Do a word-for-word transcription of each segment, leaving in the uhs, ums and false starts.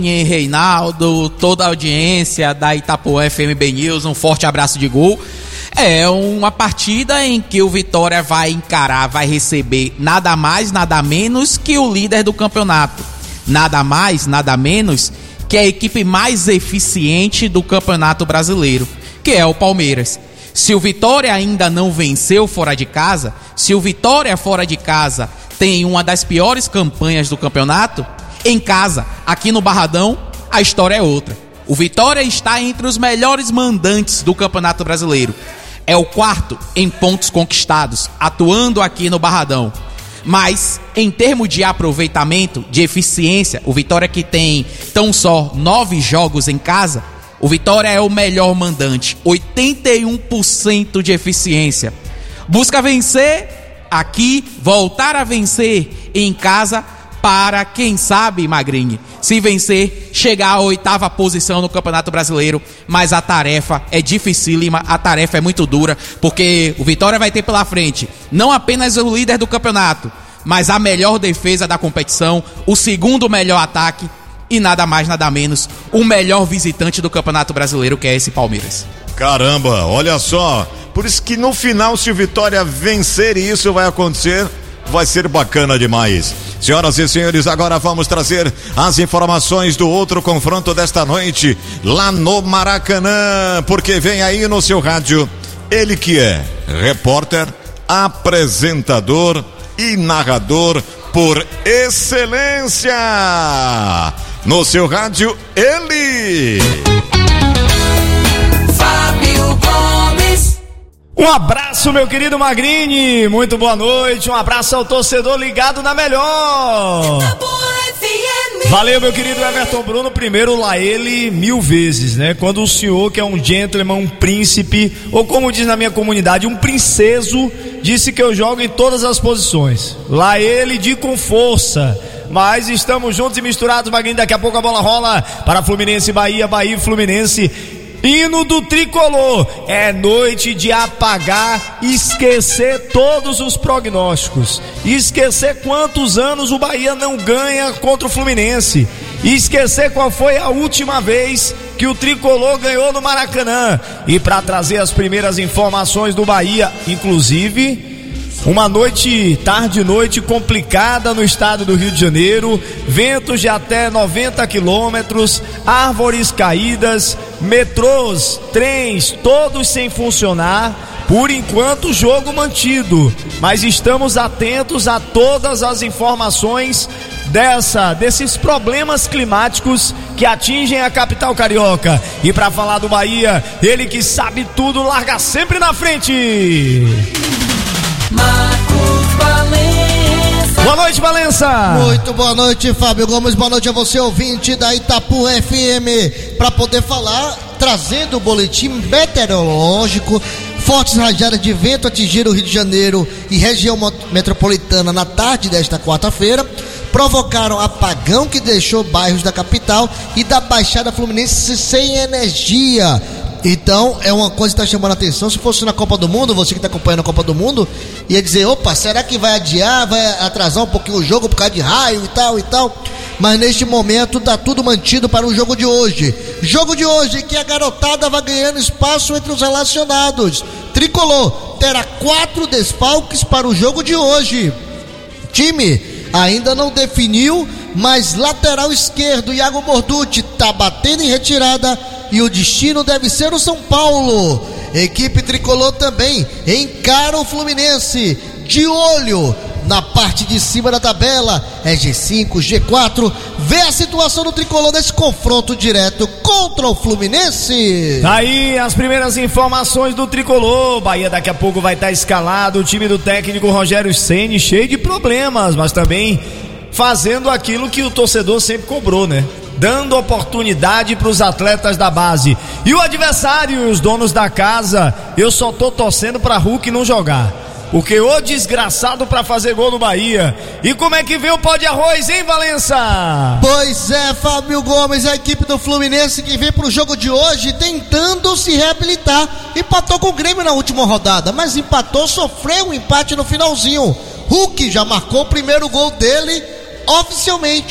Reinaldo, toda a audiência da Itapuã F M B News, um forte abraço de gol. É uma partida em que o Vitória vai encarar, vai receber nada mais, nada menos que o líder do campeonato. Nada mais, nada menos que a equipe mais eficiente do Campeonato Brasileiro, que é o Palmeiras. Se o Vitória ainda não venceu fora de casa, se o Vitória fora de casa tem uma das piores campanhas do campeonato, em casa, aqui no Barradão, a história é outra. O Vitória está entre os melhores mandantes do Campeonato Brasileiro. É o quarto em pontos conquistados, atuando aqui no Barradão. Mas, em termos de aproveitamento, de eficiência, o Vitória, que tem tão só nove jogos em casa, o Vitória é o melhor mandante, oitenta e um por cento de eficiência. Busca vencer aqui, voltar a vencer em casa, para, quem sabe, Magrini, se vencer, chegar à oitava posição no Campeonato Brasileiro. Mas a tarefa é dificílima, a tarefa é muito dura, porque o Vitória vai ter pela frente não apenas o líder do campeonato, mas a melhor defesa da competição, o segundo melhor ataque e nada mais, nada menos, o melhor visitante do Campeonato Brasileiro, que é esse Palmeiras. Caramba, olha só, por isso que no final, se o Vitória vencer, e isso vai acontecer, vai ser bacana demais. Senhoras e senhores, agora vamos trazer as informações do outro confronto desta noite, lá no Maracanã, porque vem aí no seu rádio, ele que é repórter, apresentador e narrador por excelência. No seu rádio, ele... Fábio Gomes. Um abraço, meu querido Magrini, muito boa noite, um abraço ao torcedor ligado na melhor. Valeu, meu querido Everton Bruno, primeiro lá ele mil vezes, né? Quando o senhor, que é um gentleman, um príncipe, ou como diz na minha comunidade, um princeso, disse que eu jogo em todas as posições. Lá ele de com força. Mas estamos juntos e misturados, Magrini, daqui a pouco a bola rola para Fluminense, Bahia, Bahia e Fluminense. Hino do tricolor, é noite de apagar, esquecer todos os prognósticos, esquecer quantos anos o Bahia não ganha contra o Fluminense, esquecer qual foi a última vez que o tricolor ganhou no Maracanã. E para trazer as primeiras informações do Bahia, inclusive uma noite, tarde e noite complicada no estado do Rio de Janeiro, ventos de até noventa quilômetros, árvores caídas, metrôs, trens, todos sem funcionar. Por enquanto, jogo mantido, mas estamos atentos a todas as informações dessa, desses problemas climáticos que atingem a capital carioca. E para falar do Bahia, ele que sabe tudo, larga sempre na frente. Marcos Valença. Boa noite, Valença. Muito boa noite, Fábio Gomes. Boa noite a você, ouvinte da Itapuã F M, para poder falar, trazendo o boletim meteorológico. Fortes rajadas de vento atingiram o Rio de Janeiro e região metropolitana na tarde desta quarta-feira, provocaram apagão que deixou bairros da capital e da Baixada Fluminense sem energia. Então é uma coisa que está chamando a atenção. Se fosse na Copa do Mundo, você que está acompanhando a Copa do Mundo, ia dizer, opa, será que vai adiar, vai atrasar um pouquinho o jogo por causa de raio e tal e tal. Mas neste momento está tudo mantido para o jogo de hoje. Jogo de hoje que a garotada vai ganhando espaço entre os relacionados. Tricolor terá quatro desfalques para o jogo de hoje. Time ainda não definiu, mas lateral esquerdo Iago Morduti está batendo em retirada e o destino deve ser o São Paulo. Equipe tricolor também encara o Fluminense de olho na parte de cima da tabela, é G cinco, G quatro. Vê a situação do tricolor nesse confronto direto contra o Fluminense. Tá aí as primeiras informações do tricolor. Bahia daqui a pouco vai estar escalado, o time do técnico Rogério Ceni cheio de problemas, mas também fazendo aquilo que o torcedor sempre cobrou, né? Dando oportunidade para os atletas da base. E o adversário, os donos da casa, eu só tô torcendo para Hulk não jogar, porque o desgraçado para fazer gol no Bahia. E como é que vê o pó de arroz, hein, Valença? Pois é, Fábio Gomes, a equipe do Fluminense que vem pro jogo de hoje tentando se reabilitar. Empatou com o Grêmio na última rodada, mas empatou, sofreu um empate no finalzinho. Hulk já marcou o primeiro gol dele oficialmente.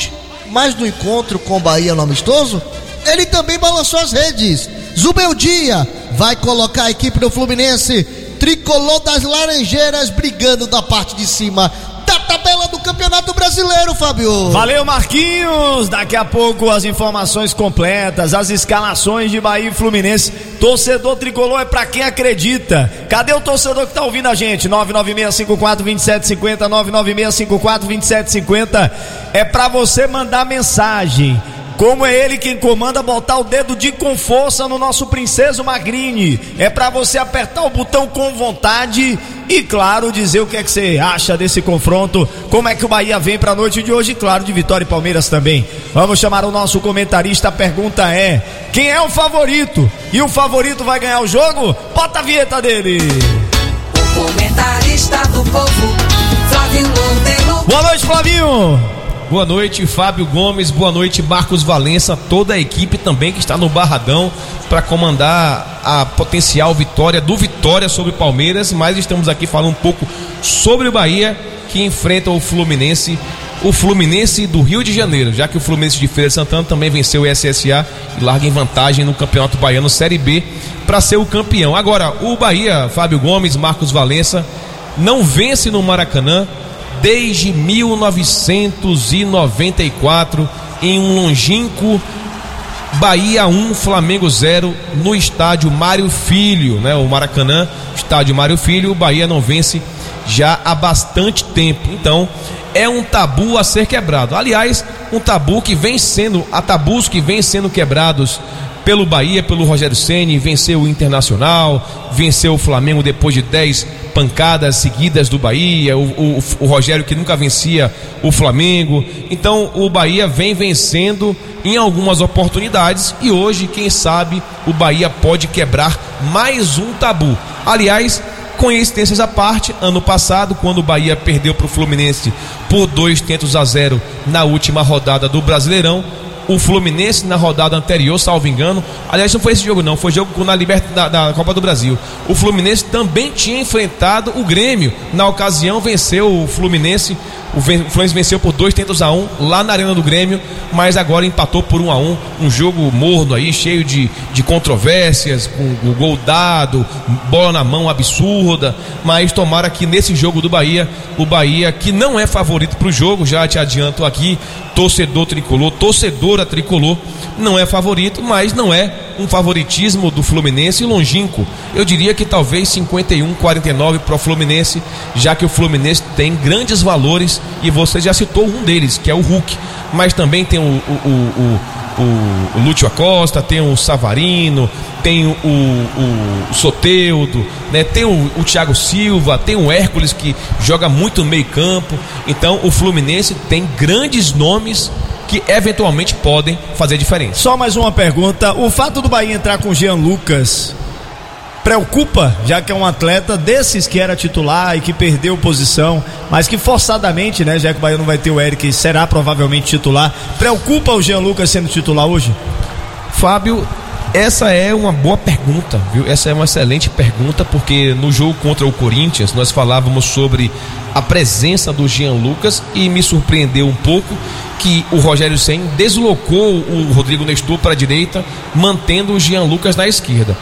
mas no encontro com o Bahia no amistoso, ele também balançou as redes. Zubeldia vai colocar a equipe do Fluminense tricolor das Laranjeiras brigando da parte de cima da tabela do Campeonato Brasileiro, Fábio. Valeu, Marquinhos. Daqui a pouco as informações completas, as escalações de Bahia e Fluminense. Torcedor tricolor é pra quem acredita. Cadê o torcedor que tá ouvindo a gente? nove nove seis cinco quatro dois sete cinco zero, nove nove seis cinco quatro dois sete cinco zero. É pra você mandar mensagem. Como é ele quem comanda, botar o dedo de com força no nosso Princeso Magrini. É pra você apertar o botão com vontade e, claro, dizer o que é que você acha desse confronto. Como é que o Bahia vem pra noite de hoje, claro, de Vitória e Palmeiras também. Vamos chamar o nosso comentarista. A pergunta é: quem é o favorito? E o favorito vai ganhar o jogo? Bota a vinheta dele. O comentarista do povo, Flávio Monteiro. Boa noite, Flavinho. Boa noite, Fábio Gomes, boa noite, Marcos Valença, toda a equipe também que está no Barradão para comandar a potencial vitória do Vitória sobre o Palmeiras, mas estamos aqui falando um pouco sobre o Bahia, que enfrenta o Fluminense, o Fluminense do Rio de Janeiro, já que o Fluminense de Feira de Santana também venceu o S S A e larga em vantagem no Campeonato Baiano Série B para ser o campeão. Agora, o Bahia, Fábio Gomes, Marcos Valença, não vence no Maracanã desde mil novecentos e noventa e quatro, em um longínquo Bahia um, Flamengo zero, no estádio Mário Filho, né? O Maracanã, estádio Mário Filho. O Bahia não vence já há bastante tempo. Então é um tabu a ser quebrado. Aliás, um tabu que vem sendo, há tabus que vêm sendo quebrados pelo Bahia, pelo Rogério Ceni. Venceu o Internacional, venceu o Flamengo depois de dez pancadas seguidas do Bahia, o, o, o Rogério que nunca vencia o Flamengo. Então o Bahia vem vencendo em algumas oportunidades e hoje, quem sabe, o Bahia pode quebrar mais um tabu. Aliás, coincidências à parte, ano passado, quando o Bahia perdeu para o Fluminense por dois tentos a zero na última rodada do Brasileirão, o Fluminense na rodada anterior, salvo engano, aliás não foi esse jogo não, foi jogo na Libertadores da, da Copa do Brasil, o Fluminense também tinha enfrentado o Grêmio, na ocasião venceu o Fluminense, o Fluminense venceu por dois tentos a um lá na Arena do Grêmio, mas agora empatou por um a um, um jogo morno aí, cheio de, de controvérsias, com o gol dado, bola na mão absurda, mas tomara que nesse jogo do Bahia, o Bahia que não é favorito pro jogo, já te adianto aqui, torcedor tricolor, torcedora tricolor, não é favorito, mas não é um favoritismo do Fluminense longínquo. Eu diria que talvez cinquenta e um a quarenta e nove para o Fluminense, já que o Fluminense tem grandes valores e você já citou um deles, que é o Hulk, mas também tem o, o, o, o, o Lúcio Acosta, tem o Savarino, tem o, o, o Soteldo, né? Tem o, o Thiago Silva, tem o Hércules que joga muito no meio campo. Então o Fluminense tem grandes nomes que eventualmente podem fazer diferença. Só mais uma pergunta: o fato do Bahia entrar com o Jean Lucas preocupa, já que é um atleta desses que era titular e que perdeu posição, mas que forçadamente, né, já que o Bahia não vai ter o Eric, será provavelmente titular, preocupa o Jean Lucas sendo titular hoje? Fábio, essa é uma boa pergunta, viu? Essa é uma excelente pergunta, porque no jogo contra o Corinthians nós falávamos sobre a presença do Jean Lucas e me surpreendeu um pouco que o Rogério Ceni deslocou o Rodrigo Nestor para a direita, mantendo o Jean Lucas na esquerda.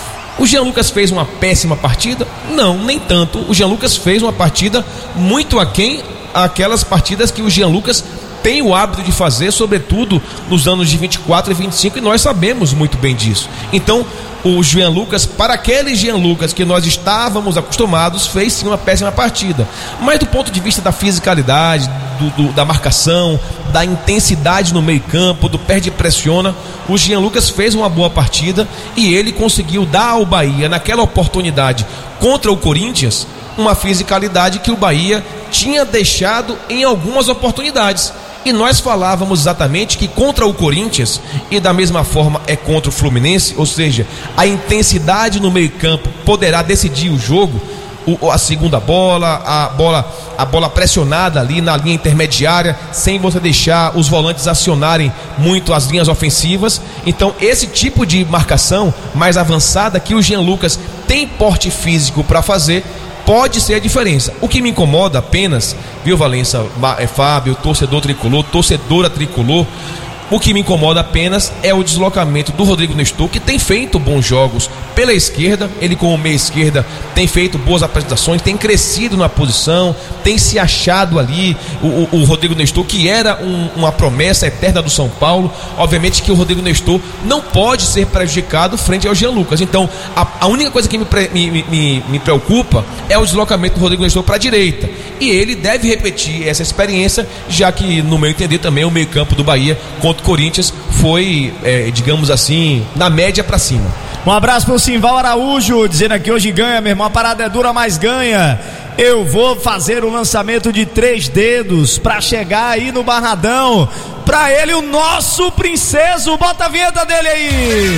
O Jean Lucas fez uma péssima partida? Não, nem tanto. O Jean Lucas fez uma partida muito aquém aquelas partidas que o Jean Lucas tem o hábito de fazer, sobretudo nos anos de vinte e quatro e vinte e cinco, e nós sabemos muito bem disso. Então, o Jean Lucas, para aquele Jean Lucas que nós estávamos acostumados, fez sim uma péssima partida. Mas do ponto de vista da fisicalidade, do, do, da marcação, da intensidade no meio campo, do perde e pressiona, o Jean Lucas fez uma boa partida e ele conseguiu dar ao Bahia, naquela oportunidade contra o Corinthians, uma fisicalidade que o Bahia tinha deixado em algumas oportunidades. E nós falávamos exatamente que contra o Corinthians, e da mesma forma é contra o Fluminense, ou seja, a intensidade no meio campo poderá decidir o jogo, o, a segunda bola, a bola, a bola pressionada ali na linha intermediária, sem você deixar os volantes acionarem muito as linhas ofensivas. Então esse tipo de marcação mais avançada que o Jean Lucas tem porte físico para fazer, pode ser a diferença. O que me incomoda apenas, viu, Valença, é Fábio, torcedor tricolor, torcedora tricolor, o que me incomoda apenas é o deslocamento do Rodrigo Nestor, que tem feito bons jogos pela esquerda. Ele, como meia esquerda, tem feito boas apresentações, tem crescido na posição, tem se achado ali. O, o, o Rodrigo Nestor, que era um, uma promessa eterna do São Paulo, obviamente que o Rodrigo Nestor não pode ser prejudicado frente ao Jean Lucas. Então, a, a única coisa que me, me, me, me preocupa é o deslocamento do Rodrigo Nestor para a direita. E ele deve repetir essa experiência, já que, no meu entender, também o meio-campo do Bahia contra o Corinthians foi, é, digamos assim, na média pra cima. Um abraço pro Simval Araújo, dizendo aqui: hoje ganha, meu irmão, a parada é dura, mas ganha. Eu vou fazer o lançamento de três dedos pra chegar aí no Barradão. Pra ele, o nosso princeso. Bota a vinheta dele aí.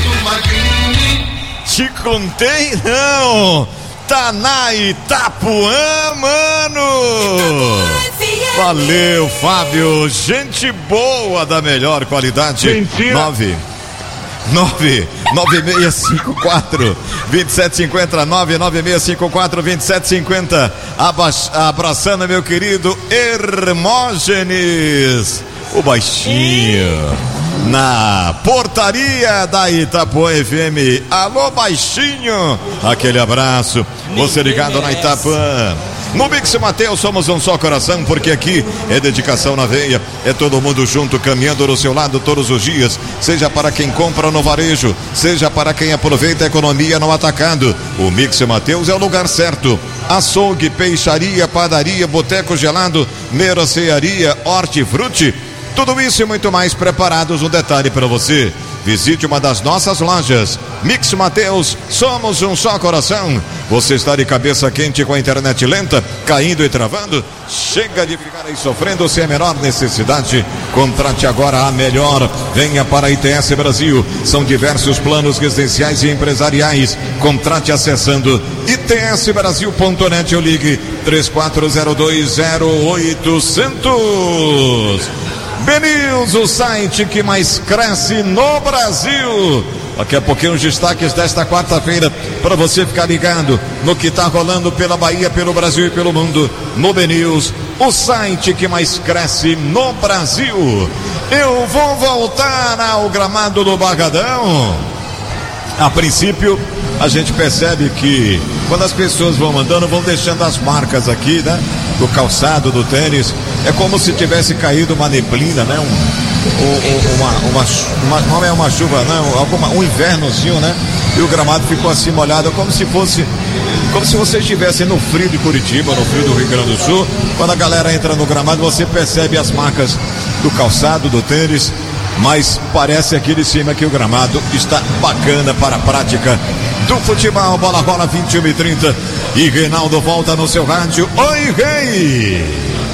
Te contei, não. Tá na Itapuã, mano. Valeu, Fábio. Gente boa, da melhor qualidade. Mentira. Nove nove nove seis cinco quatro dois sete cinco zero nove nove seis cinco quatro dois sete cinco zero. Abraçando meu querido Hermógenes, o baixinho, na portaria da Itapuã F M. Alô, baixinho, aquele abraço. Você ligado na Itapuã. No Mix Mateus somos um só coração, porque aqui é dedicação na veia, é todo mundo junto, caminhando do seu lado todos os dias, seja para quem compra no varejo, seja para quem aproveita a economia no atacado. O Mix Mateus é o lugar certo. Açougue, peixaria, padaria, boteco gelado, mercearia, hortifruti, tudo isso e muito mais preparados. Um detalhe para você: visite uma das nossas lojas. Mix Mateus, somos um só coração. Você está de cabeça quente com a internet lenta, caindo e travando? Chega de ficar aí sofrendo sem a menor necessidade. Contrate agora a melhor. Venha para a I T S Brasil. São diversos planos residenciais e empresariais. Contrate acessando i t s brasil ponto net ou ligue três quatro zero dois zero oito zero zero. Benews, o site que mais cresce no Brasil. Daqui a pouquinho os destaques desta quarta-feira, para você ficar ligado no que está rolando pela Bahia, pelo Brasil e pelo mundo. No Benews, o site que mais cresce no Brasil. Eu vou voltar ao gramado do Barradão. A princípio, a gente percebe que quando as pessoas vão andando, vão deixando as marcas aqui, né? Do calçado, do tênis. É como se tivesse caído uma neblina, né? Um, um, uma, uma, uma, não é uma chuva, não, alguma, um invernozinho, né? E o gramado ficou assim molhado, como se fosse, como se você estivesse no frio de Curitiba, no frio do Rio Grande do Sul. Quando a galera entra no gramado, você percebe as marcas do calçado, do tênis. Mas parece aqui de cima que o gramado está bacana para a prática do futebol. Bola rola vinte e uma e trinta e Reinaldo volta no seu rádio. Oi, Rei!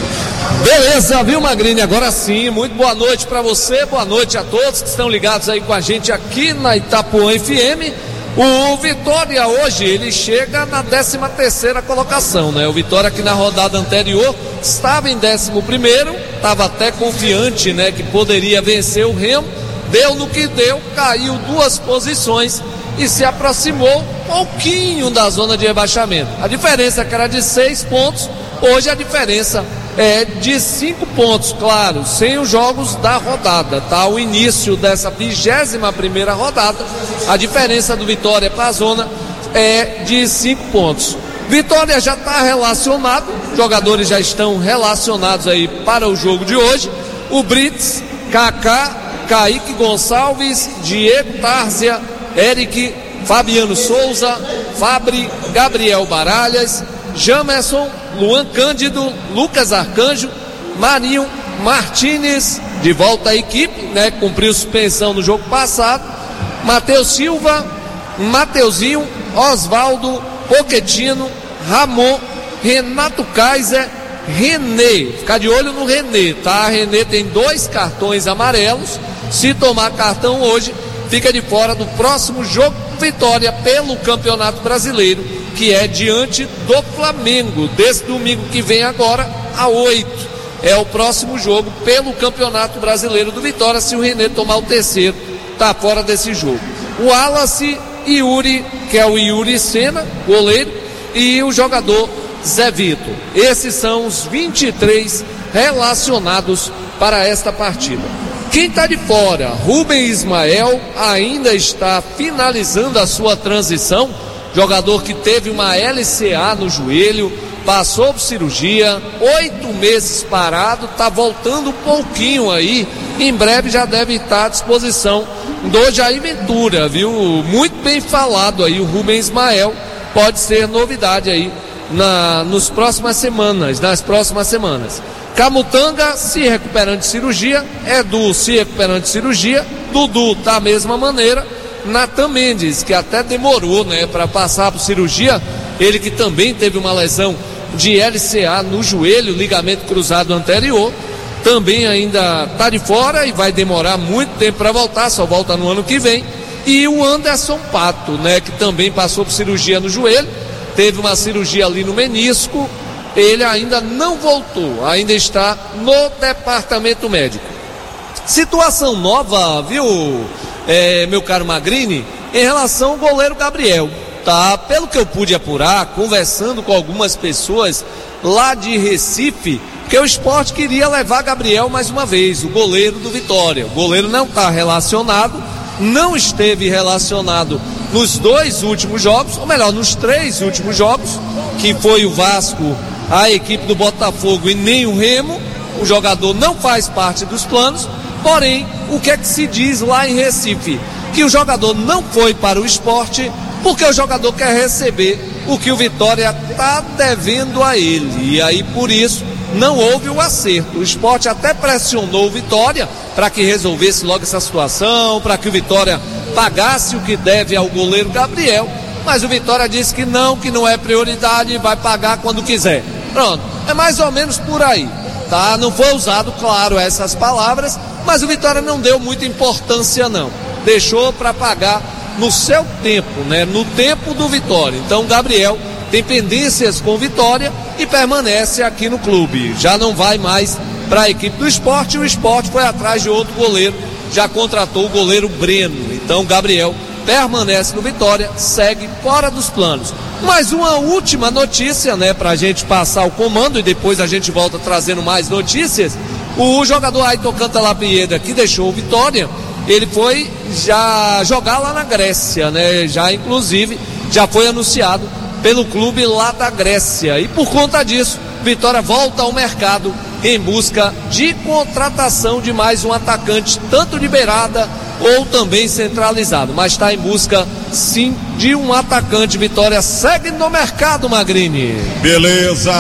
Beleza, viu, Magrini? Agora sim, muito boa noite para você, boa noite a todos que estão ligados aí com a gente aqui na Itapuã F M. O Vitória hoje, ele chega na décima terceira colocação, né? O Vitória que na rodada anterior estava em décimo primeiro, estava até confiante, né, que poderia vencer o Remo, deu no que deu, caiu duas posições e se aproximou um pouquinho da zona de rebaixamento. A diferença que era de seis pontos, hoje a diferença é de cinco pontos, claro, sem os jogos da rodada, tá? O início dessa vigésima primeira rodada, a diferença do Vitória para a zona é de cinco pontos. Vitória já está relacionado, jogadores já estão relacionados aí para o jogo de hoje. O Brits, Kaká, Kaique Gonçalves, Diego Tárzia, Eric, Fabiano Souza, Fabri, Gabriel Baralhas, Jamerson, Luan Cândido, Lucas Arcanjo, Marinho Martínez, de volta à equipe, né? Cumpriu suspensão no jogo passado. Matheus Silva, Mateuzinho, Osvaldo, Poquetino, Ramon, Renato Kaiser, René. Ficar de olho no René, tá? René tem dois cartões amarelos. Se tomar cartão hoje, fica de fora do próximo jogo Vitória pelo Campeonato Brasileiro, que é diante do Flamengo, desse domingo que vem agora, a oito. É o próximo jogo pelo Campeonato Brasileiro do Vitória. Se o René tomar o terceiro, tá fora desse jogo. O Wallace, Yuri, que é o Yuri Senna, goleiro, e o jogador Zé Vitor. Esses são os vinte e três relacionados para esta partida. Quem está de fora, Rubem Ismael, ainda está finalizando a sua transição, jogador que teve uma L C A no joelho, passou por cirurgia, oito meses parado, está voltando um pouquinho aí, em breve já deve estar à disposição do Jair Ventura, viu? Muito bem falado aí, o Rubem Ismael pode ser novidade aí na, nos próximas semanas, nas próximas semanas. Camutanga se recuperando de cirurgia, Edu se recuperando de cirurgia, Dudu da mesma maneira, Natan Mendes, que até demorou, né, para passar por cirurgia, ele que também teve uma lesão de L C A no joelho, ligamento cruzado anterior, também ainda está de fora e vai demorar muito tempo para voltar, só volta no ano que vem. E o Anderson Pato, né, que também passou por cirurgia no joelho, teve uma cirurgia ali no menisco, ele ainda não voltou, ainda está no departamento médico. Situação nova, viu, é, meu caro Magrini, em relação ao goleiro Gabriel, tá? Pelo que eu pude apurar, conversando com algumas pessoas lá de Recife, que o Sport queria levar Gabriel mais uma vez, o goleiro do Vitória. O goleiro não está relacionado, não esteve relacionado nos dois últimos jogos, ou melhor, nos três últimos jogos, que foi o Vasco, a equipe do Botafogo e nem o Remo. O jogador não faz parte dos planos, porém, o que é que se diz lá em Recife? Que o jogador não foi para o Sport porque o jogador quer receber o que o Vitória está devendo a ele, e aí por isso não houve o acerto. O Sport até pressionou o Vitória para que resolvesse logo essa situação, para que o Vitória pagasse o que deve ao goleiro Gabriel, mas o Vitória disse que não, que não é prioridade, vai pagar quando quiser. Pronto, é mais ou menos por aí, tá? Não foi usado, claro, essas palavras, mas o Vitória não deu muita importância não, deixou para pagar no seu tempo, né? No tempo do Vitória. Então Gabriel tem pendências com Vitória e permanece aqui no clube, já não vai mais para a equipe do Sport. O Sport foi atrás de outro goleiro, já contratou o goleiro Breno. Então Gabriel permanece no Vitória, segue fora dos planos. Mais uma última notícia, né, pra gente passar o comando e depois a gente volta trazendo mais notícias. O jogador Aitor Cantalapiedra, que deixou o Vitória, ele foi já jogar lá na Grécia, né? Já inclusive já foi anunciado pelo clube lá da Grécia, e por conta disso Vitória volta ao mercado em busca de contratação de mais um atacante, tanto de beirada ou também centralizado, mas está em busca sim de um atacante. Vitória segue no mercado, Magrini. Beleza,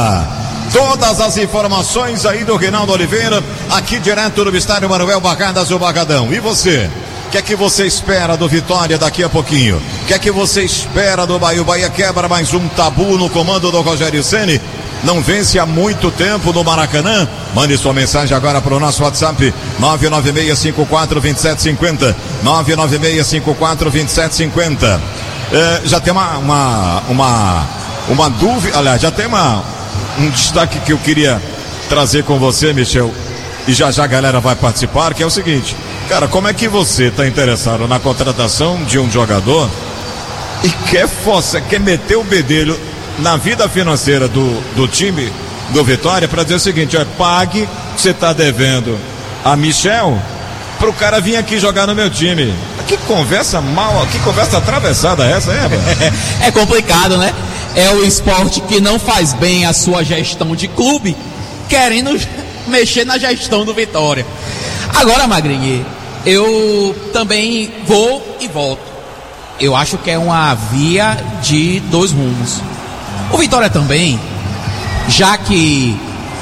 todas as informações aí do Reinaldo Oliveira, aqui direto do estádio Manuel Barradas, o Barradão. E você? O que é que você espera do Vitória daqui a pouquinho? O que é que você espera do Bahia? O Bahia quebra mais um tabu no comando do Rogério Ceni. Não vence há muito tempo no Maracanã. Mande sua mensagem agora para o nosso WhatsApp nove nove seis cinco quatro dois sete cinco zero nove nove seis cinco quatro dois sete cinco zero. É, já tem uma uma, uma uma dúvida, aliás, já tem uma um destaque que eu queria trazer com você, Michel, e já já a galera vai participar, que é o seguinte: cara, como é que você está interessado na contratação de um jogador e quer força, quer meter o bedelho na vida financeira do, do time do Vitória para dizer o seguinte: ó, pague, você está devendo a Michel para o cara vir aqui jogar no meu time? Que conversa mal, que conversa atravessada essa, é? É complicado, né? É o Sport que não faz bem a sua gestão de clube, querendo mexer na gestão do Vitória. Agora, Magrinho, eu também vou e volto. Eu acho que é uma via de dois rumos. O Vitória também, já que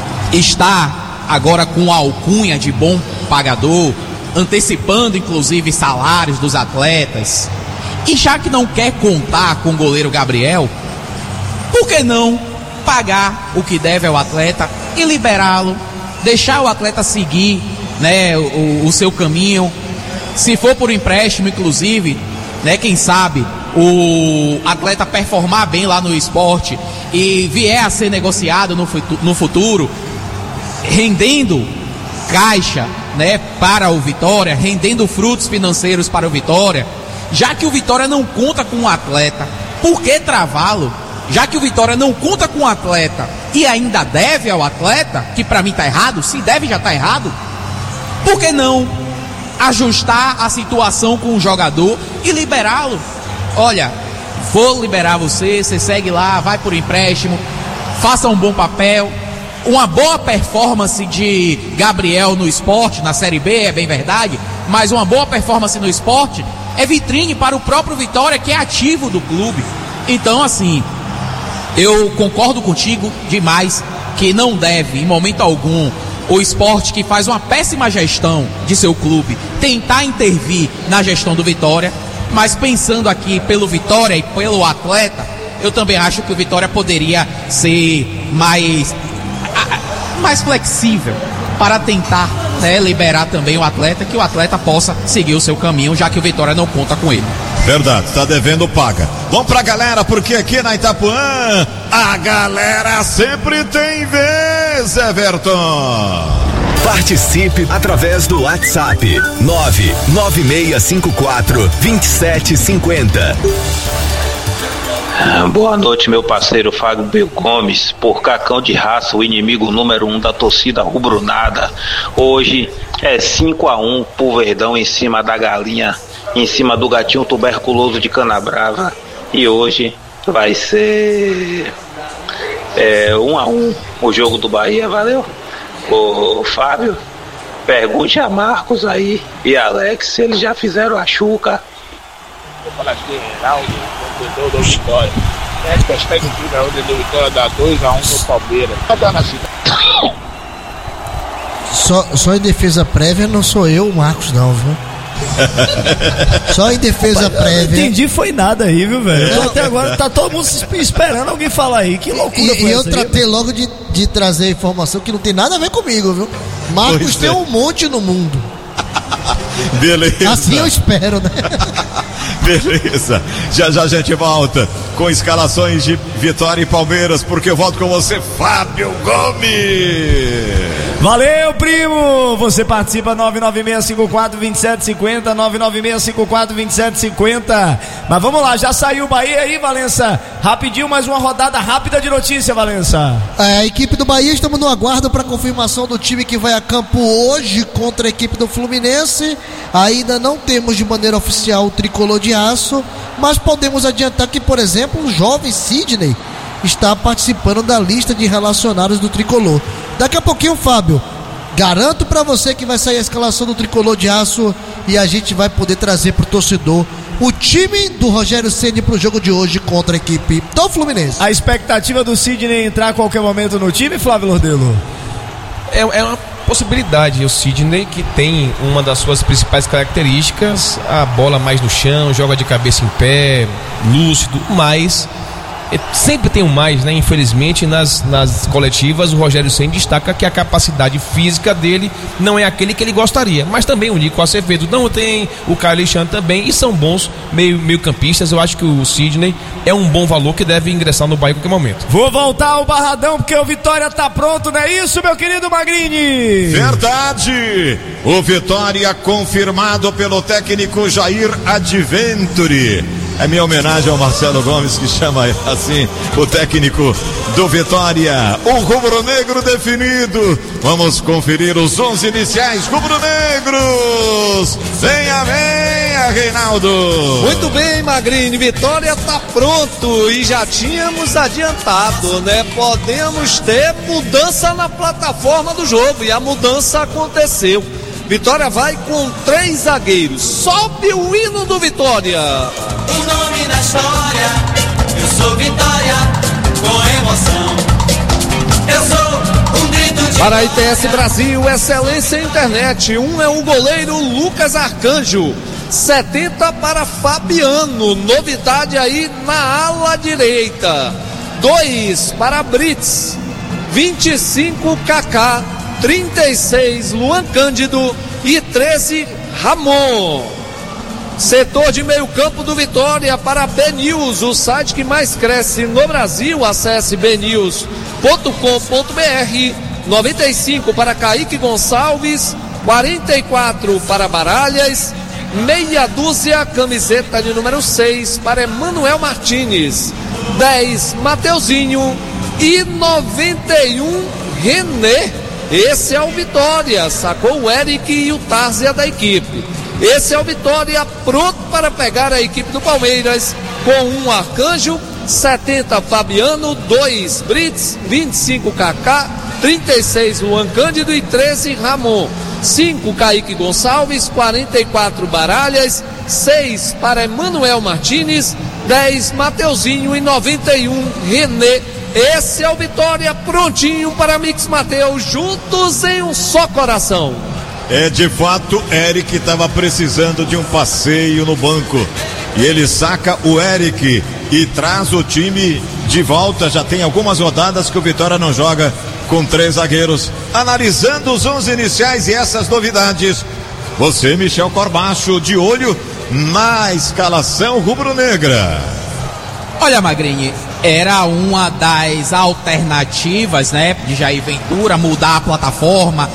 está agora com a alcunha de bom pagador, antecipando inclusive salários dos atletas, e já que não quer contar com o goleiro Gabriel, por que não pagar o que deve ao atleta e liberá-lo, deixar o atleta seguir, né, o, o seu caminho, se for por empréstimo inclusive, né, quem sabe o atleta performar bem lá no Sport e vier a ser negociado no, no futuro, rendendo caixa, né, para o Vitória, rendendo frutos financeiros para o Vitória. Já que o Vitória não conta com um atleta, por que travá-lo? já que o Vitória não conta com o atleta e ainda deve ao atleta, que pra mim tá errado, se deve já tá errado, por que não ajustar a situação com o jogador e liberá-lo? Olha, vou liberar você, você segue lá, vai por empréstimo, faça um bom papel, uma boa performance de Gabriel no esporte, na Série B, é bem verdade, mas uma boa performance no esporte é vitrine para o próprio Vitória, que é ativo do clube. Então, assim, eu concordo contigo demais que não deve, em momento algum, o esporte, que faz uma péssima gestão de seu clube, tentar intervir na gestão do Vitória, mas pensando aqui pelo Vitória e pelo atleta, eu também acho que o Vitória poderia ser mais, mais flexível para tentar, né, liberar também o atleta, que o atleta possa seguir o seu caminho, já que o Vitória não conta com ele. Verdade, tá devendo, paga. Vamos pra galera, porque aqui na Itapuã a galera sempre tem vez, Everton. Participe através do WhatsApp nove nove seis cinco quatro dois sete cinco zero. Boa noite, meu parceiro Fábio Gomes, porcacão de raça, o inimigo número um da torcida rubrunada. Hoje é cinco a um pro Verdão em cima da galinha, em cima do gatinho tuberculoso de Canabrava. E hoje vai ser é, um a um o jogo do Bahia, valeu? Ô Fábio, pergunte a Marcos aí e Alex se eles já fizeram a chuca. Eu falo aqui, Reinaldo, vendedor do Vitória. Essa hashtag aqui da Onda do Vitória dá dois a um no Palmeiras. Só, só em defesa prévia não sou eu, o Marcos, não, viu? Só em defesa Opa, prévia. Não entendi foi nada aí, viu, velho? É. Até agora tá todo mundo esperando alguém falar aí. Que loucura. E, foi e eu essa tratei aí, logo de, de trazer a informação que não tem nada a ver comigo, viu? Marcos Pois tem é. um monte no mundo. Beleza. Assim eu espero, né? Beleza. Já já a gente volta com escalações de Vitória e Palmeiras, porque eu volto com você, Fábio Gomes. Valeu, primo! Você participa nove nove seis cinco quatro dois sete cinco zero, nove nove seis cinco quatro dois sete cinco zero. Mas vamos lá, já saiu o Bahia aí, Valença. Rapidinho, mais uma rodada rápida de notícia, Valença. É, a equipe do Bahia, estamos no aguardo para confirmação do time que vai a campo hoje contra a equipe do Fluminense. Ainda não temos de maneira oficial o tricolor de aço, mas podemos adiantar que, por exemplo, o jovem Sidney está participando da lista de relacionados do tricolor. Daqui a pouquinho, Fábio, garanto pra você que vai sair a escalação do tricolor de aço e a gente vai poder trazer pro torcedor o time do Rogério Ceni pro jogo de hoje contra a equipe do Fluminense. A expectativa do Sidney entrar a qualquer momento no time, Flávio Lordelo? É, é uma possibilidade. O Sidney, que tem uma das suas principais características, a bola mais no chão, joga de cabeça em pé, lúcido, mas sempre tem um mais, né? Infelizmente, nas, nas coletivas, o Rogério Ceni destaca que a capacidade física dele não é aquele que ele gostaria. Mas também o Nico Acevedo não tem, o Caio Alexandre também, e são bons meio, meio campistas. Eu acho que o Sidney é um bom valor que deve ingressar no Bahia em qualquer momento. Vou voltar ao Barradão porque o Vitória tá pronto, não é isso, meu querido Magrini? Verdade! O Vitória confirmado pelo técnico Jair Adventuri. É minha homenagem ao Marcelo Gomes, que chama assim o técnico do Vitória. O rubro-negro definido. Vamos conferir os onze iniciais rubro-negros. Venha, venha, Reinaldo. Muito bem, Magrini. Vitória tá pronto e já tínhamos adiantado, né? Podemos ter mudança na plataforma do jogo e a mudança aconteceu. Vitória vai com três zagueiros. Sobe o hino do Vitória. O nome da história, eu sou Vitória, com emoção. Eu sou um grito de... Para a I T S Brasil, excelência em internet. Um é o goleiro Lucas Arcanjo. setenta para Fabiano. Novidade aí na ala direita. dois para Brits. vinte e cinco Kaká. trinta e seis Luan Cândido e treze Ramon. Setor de meio campo do Vitória para B News, o site que mais cresce no Brasil. Acesse b news ponto com ponto b r. noventa e cinco para Kaique Gonçalves, quarenta e quatro para Baralhas, meia dúzia, camiseta de número seis para Emanuel Martins. dez Mateuzinho e noventa e um René. Esse é o Vitória, sacou o Eric e o Tárzia da equipe. Esse é o Vitória pronto para pegar a equipe do Palmeiras com um Arcanjo, setenta Fabiano, dois Brits, vinte e cinco Kaká, trinta e seis Luan Cândido e treze Ramon, cinco Kaique Gonçalves, quarenta e quatro Baralhas, seis para Emanuel Martins, dez Mateuzinho e noventa e um René. Esse é o Vitória prontinho para Mix Mateus, juntos em um só coração. É, de fato, Eric estava precisando de um passeio no banco e ele saca o Eric e traz o time de volta. Já tem algumas rodadas que o Vitória não joga com três zagueiros. Analisando os onze iniciais e essas novidades, você, Michel Corbacho, de olho na escalação rubro-negra. Olha, Magrini, era uma das alternativas, né, de Jair Ventura mudar a plataforma,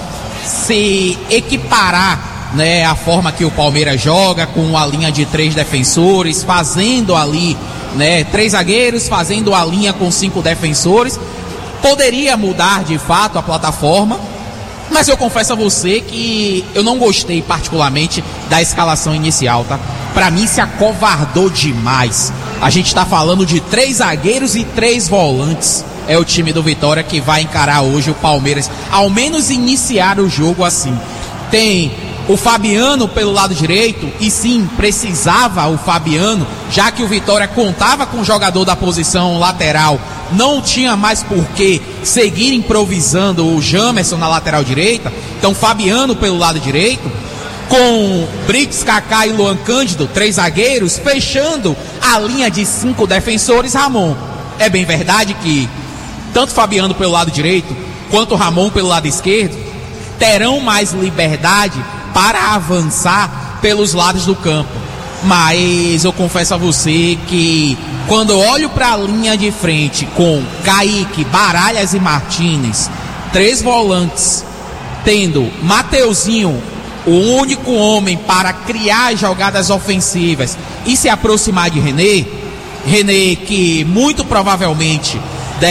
se equiparar, né, a forma que o Palmeiras joga com a linha de três defensores, fazendo ali, né, três zagueiros, fazendo a linha com cinco defensores. Poderia mudar de fato a plataforma, mas eu confesso a você que eu não gostei particularmente da escalação inicial, tá? Pra mim se acovardou demais. A gente tá falando de três zagueiros e três volantes. É o time do Vitória que vai encarar hoje o Palmeiras, ao menos iniciar o jogo assim. Tem o Fabiano pelo lado direito, e sim, precisava o Fabiano, já que o Vitória contava com o jogador da posição lateral, não tinha mais por que seguir improvisando o Jamerson na lateral direita. Então Fabiano pelo lado direito, com Brits, Kaká e Luan Cândido, três zagueiros, fechando a linha de cinco defensores, Ramon. É bem verdade que tanto Fabiano pelo lado direito, quanto Ramon pelo lado esquerdo, terão mais liberdade para avançar pelos lados do campo. Mas eu confesso a você que quando eu olho para a linha de frente com Kaique, Baralhas e Martins, três volantes, tendo Mateuzinho, o único homem para criar jogadas ofensivas e se aproximar de René, René que muito provavelmente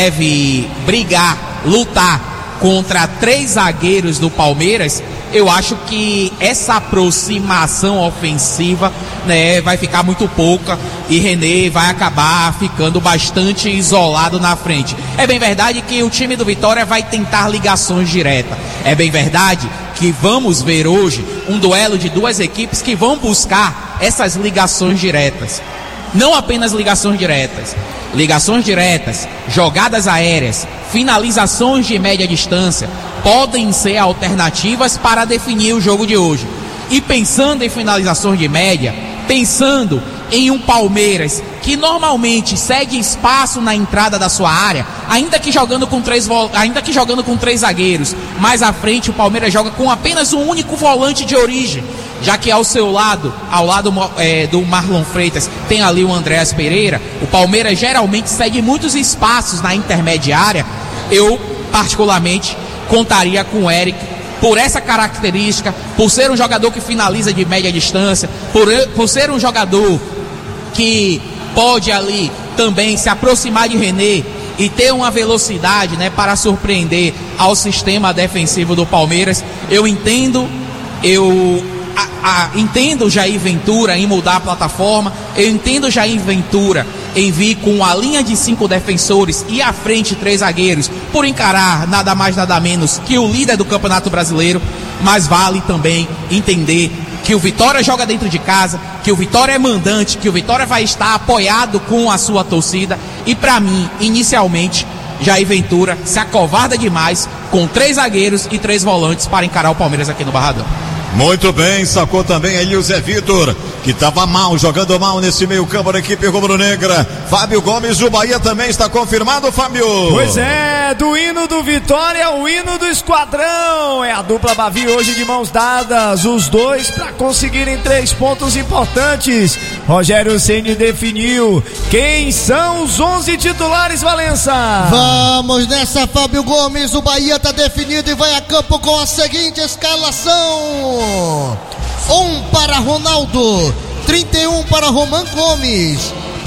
deve brigar, lutar contra três zagueiros do Palmeiras, eu acho que essa aproximação ofensiva, né, vai ficar muito pouca e René vai acabar ficando bastante isolado na frente. É bem verdade que o time do Vitória vai tentar ligações diretas. É bem verdade que vamos ver hoje um duelo de duas equipes que vão buscar essas ligações diretas. Não apenas ligações diretas, ligações diretas, jogadas aéreas, finalizações de média distância podem ser alternativas para definir o jogo de hoje. E pensando em finalizações de média, pensando em um Palmeiras que normalmente cede espaço na entrada da sua área, ainda que jogando com três, ainda que jogando com três zagueiros, mais à frente o Palmeiras joga com apenas um único volante de origem, já que ao seu lado, ao lado é, do Marlon Freitas, tem ali o Andréas Pereira. O Palmeiras geralmente cede muitos espaços na intermediária. Eu, particularmente, contaria com o Eric por essa característica, por ser um jogador que finaliza de média distância, por, por ser um jogador que pode ali também se aproximar de René e ter uma velocidade, né, para surpreender ao sistema defensivo do Palmeiras. Eu entendo, eu a, a, entendo Jair Ventura em mudar a plataforma, eu entendo Jair Ventura em vir com a linha de cinco defensores e à frente três zagueiros, por encarar nada mais nada menos que o líder do Campeonato Brasileiro, mas vale também entender que o Vitória joga dentro de casa, que o Vitória é mandante, que o Vitória vai estar apoiado com a sua torcida. E para mim, inicialmente, Jair Ventura se acovarda demais com três zagueiros e três volantes para encarar o Palmeiras aqui no Barradão. Muito bem, sacou também aí o Zé Vitor, que estava mal, jogando mal nesse meio campo da equipe rubro-negra. Fábio Gomes, o Bahia também está confirmado, Fábio? Pois é, do hino do Vitória, o hino do Esquadrão. É a dupla Bavi hoje de mãos dadas, os dois para conseguirem três pontos importantes. Rogério Ceni definiu quem são os onze titulares, Valença. Vamos nessa, Fábio Gomes, o Bahia está definido e vai a campo com a seguinte escalação: um para Ronaldo, trinta e um para Roman Gomes,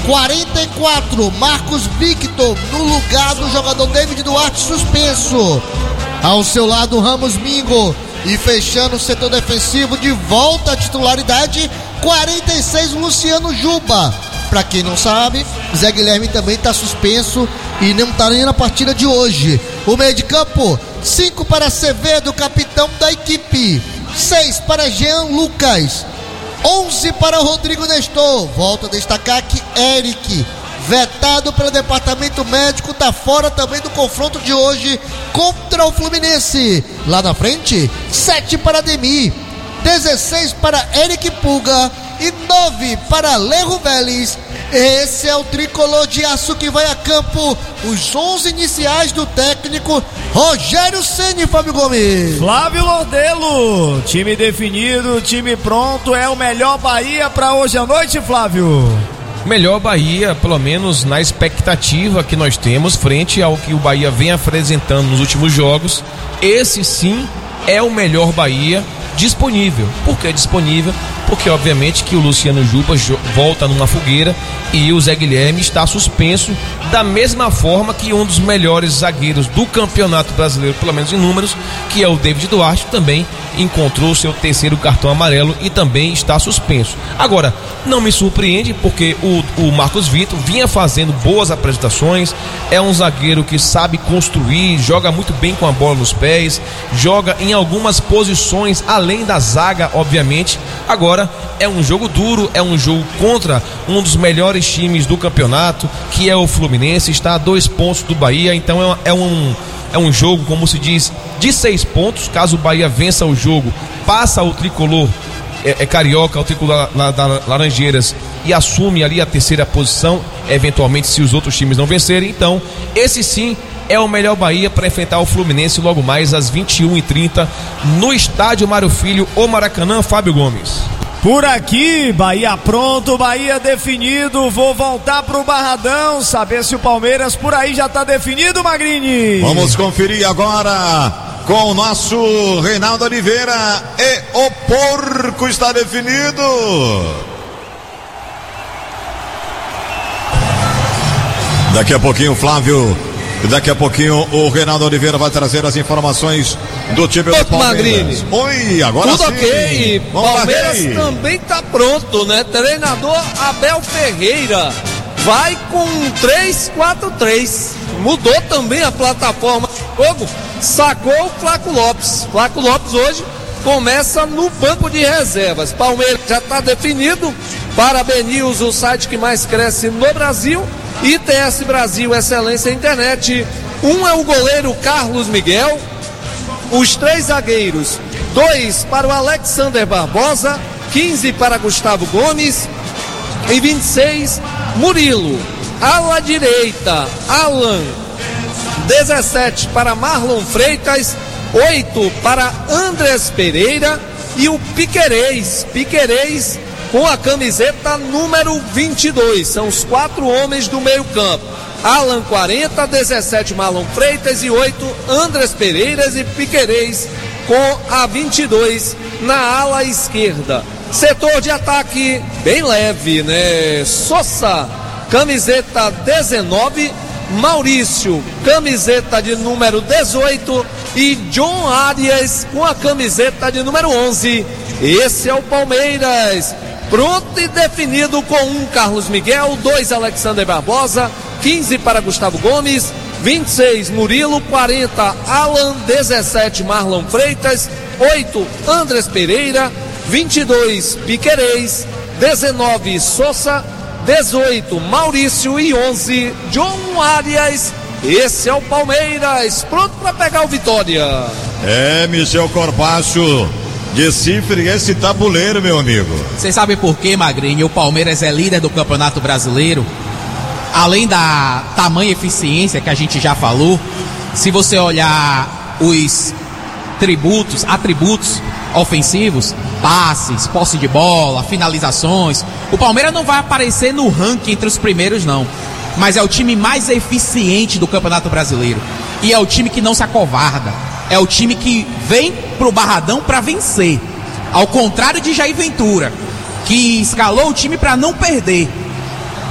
quarenta e quatro, Marcos Victor no lugar do jogador David Duarte suspenso. Ao seu lado, Ramos Mingo. E fechando o setor defensivo, de volta à titularidade, quarenta e seis, Luciano Juba. Pra quem não sabe, Zé Guilherme também tá suspenso e não tá nem na partida de hoje. O meio de campo, cinco para Acevedo, capitão da equipe, seis para Jean Lucas, onze para Rodrigo Nestor. Volto a destacar que Eric, vetado pelo departamento médico, tá fora também do confronto de hoje contra o Fluminense. Lá na frente, sete para Ademir, dezesseis para Eric Puga e nove para Lerro Vélez. Esse é o tricolor de aço que vai a campo. Os onze iniciais do técnico Rogério Ceni, Fábio Gomes. Flávio Lordelo, time definido, time pronto. É o melhor Bahia para hoje à noite, Flávio? Melhor Bahia, pelo menos na expectativa que nós temos frente ao que o Bahia vem apresentando nos últimos jogos. Esse sim é o melhor Bahia disponível. Por que disponível? Porque obviamente que o Luciano Juba volta numa fogueira e o Zé Guilherme está suspenso, da mesma forma que um dos melhores zagueiros do Campeonato Brasileiro, pelo menos em números, que é o David Duarte, também encontrou seu terceiro cartão amarelo e também está suspenso. Agora, não me surpreende porque o, o Marcos Vitor vinha fazendo boas apresentações, é um zagueiro que sabe construir, joga muito bem com a bola nos pés, joga em algumas posições além da zaga, obviamente. Agora é um jogo duro, é um jogo contra um dos melhores times do campeonato, que é o Fluminense, está a dois pontos do Bahia, então é um, é um jogo, como se diz, de seis pontos. Caso o Bahia vença o jogo, passa o tricolor é, é carioca, o tricolor da, da Laranjeiras, e assume ali a terceira posição, eventualmente, se os outros times não vencerem. Então esse sim é o melhor Bahia para enfrentar o Fluminense logo mais às vinte e uma e trinta no estádio Mário Filho, o Maracanã. Fábio Gomes. Por aqui, Bahia pronto, Bahia definido. Vou voltar pro Barradão, saber se o Palmeiras por aí já tá definido, Magrini. Vamos conferir agora com o nosso Reinaldo Oliveira. E o porco está definido. Daqui a pouquinho, Flávio. Daqui a pouquinho o Reinaldo Oliveira vai trazer as informações do time do Palmeiras. Oi, agora tudo sim. ok. Vamos Palmeiras lá, também tá pronto, né? Treinador Abel Ferreira vai com três quatro três. Mudou também a plataforma de jogo. Sacou o Flaco Lopes. Flaco Lopes hoje começa no banco de reservas. Palmeiras já está definido. Parabenizo o site que mais cresce no Brasil. I T S Brasil, excelência internet. Um é o goleiro Carlos Miguel. Os três zagueiros, dois para o Alexander Barbosa, quinze para Gustavo Gomes e vinte e seis Murilo. Ala direita, Alan, dezessete para Marlon Freitas, oito para Andrés Pereira e o Piquerez, Piquerez com a camiseta número vinte e dois. São os quatro homens do meio campo. Alan quarenta, dezessete Marlon Freitas e oito Andrés Pereira e Piquerez com a vinte e dois na ala esquerda. Setor de ataque bem leve, né? Sosa, camiseta dezenove, Maurício, camiseta de número dezoito e John Arias com a camiseta de número onze. Esse é o Palmeiras. Pronto e definido com um Carlos Miguel, dois Alexander Barbosa, quinze para Gustavo Gomes, vinte e seis Murilo, quarenta Alan, dezessete Marlon Freitas, oito Andrés Pereira, vinte e dois Piquerez, dezenove Sosa, dezoito Maurício e onze John Arias. Esse é o Palmeiras, pronto para pegar o Vitória. É, Michel Corbacho, decifre esse tabuleiro, meu amigo. Vocês sabem por quê, Magrinho? O Palmeiras é líder do Campeonato Brasileiro. Além da tamanha eficiência que a gente já falou, se você olhar os tributos, atributos ofensivos, passes, posse de bola, finalizações, o Palmeiras não vai aparecer no ranking entre os primeiros, não. Mas é o time mais eficiente do Campeonato Brasileiro. E é o time que não se acovarda. É o time que vem pro Barradão para vencer. Ao contrário de Jair Ventura, que escalou o time para não perder.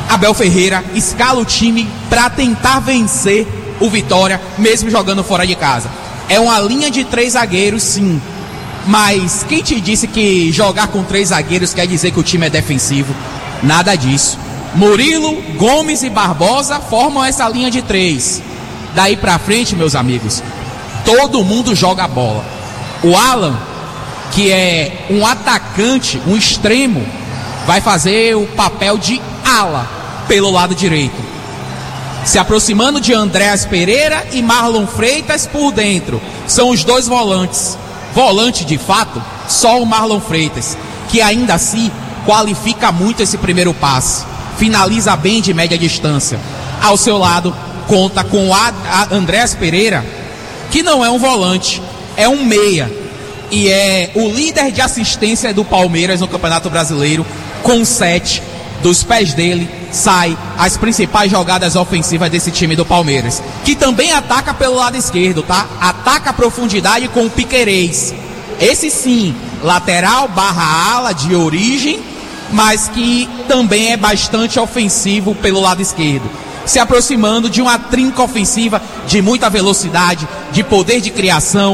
Abel Ferreira escala o time para tentar vencer o Vitória, mesmo jogando fora de casa. É uma linha de três zagueiros, sim, mas quem te disse que jogar com três zagueiros quer dizer que o time é defensivo? Nada disso. Murilo, Gomes e Barbosa formam essa linha de três. Daí pra frente, meus amigos, todo mundo joga a bola. O Alan, que é um atacante, um extremo, vai fazer o papel de ala pelo lado direito, se aproximando de Andréas Pereira e Marlon Freitas por dentro. São os dois volantes. Volante de fato, só o Marlon Freitas, que ainda assim qualifica muito esse primeiro passe, finaliza bem de média distância. Ao seu lado conta com a Andréas Pereira, que não é um volante, é um meia, e é o líder de assistência do Palmeiras no Campeonato Brasileiro, com sete. Dos pés dele sai as principais jogadas ofensivas desse time do Palmeiras, que também ataca pelo lado esquerdo, tá? Ataca a profundidade com o Piquerez. Esse sim, lateral barra ala de origem, mas que também é bastante ofensivo pelo lado esquerdo, se aproximando de uma trinca ofensiva de muita velocidade, de poder de criação,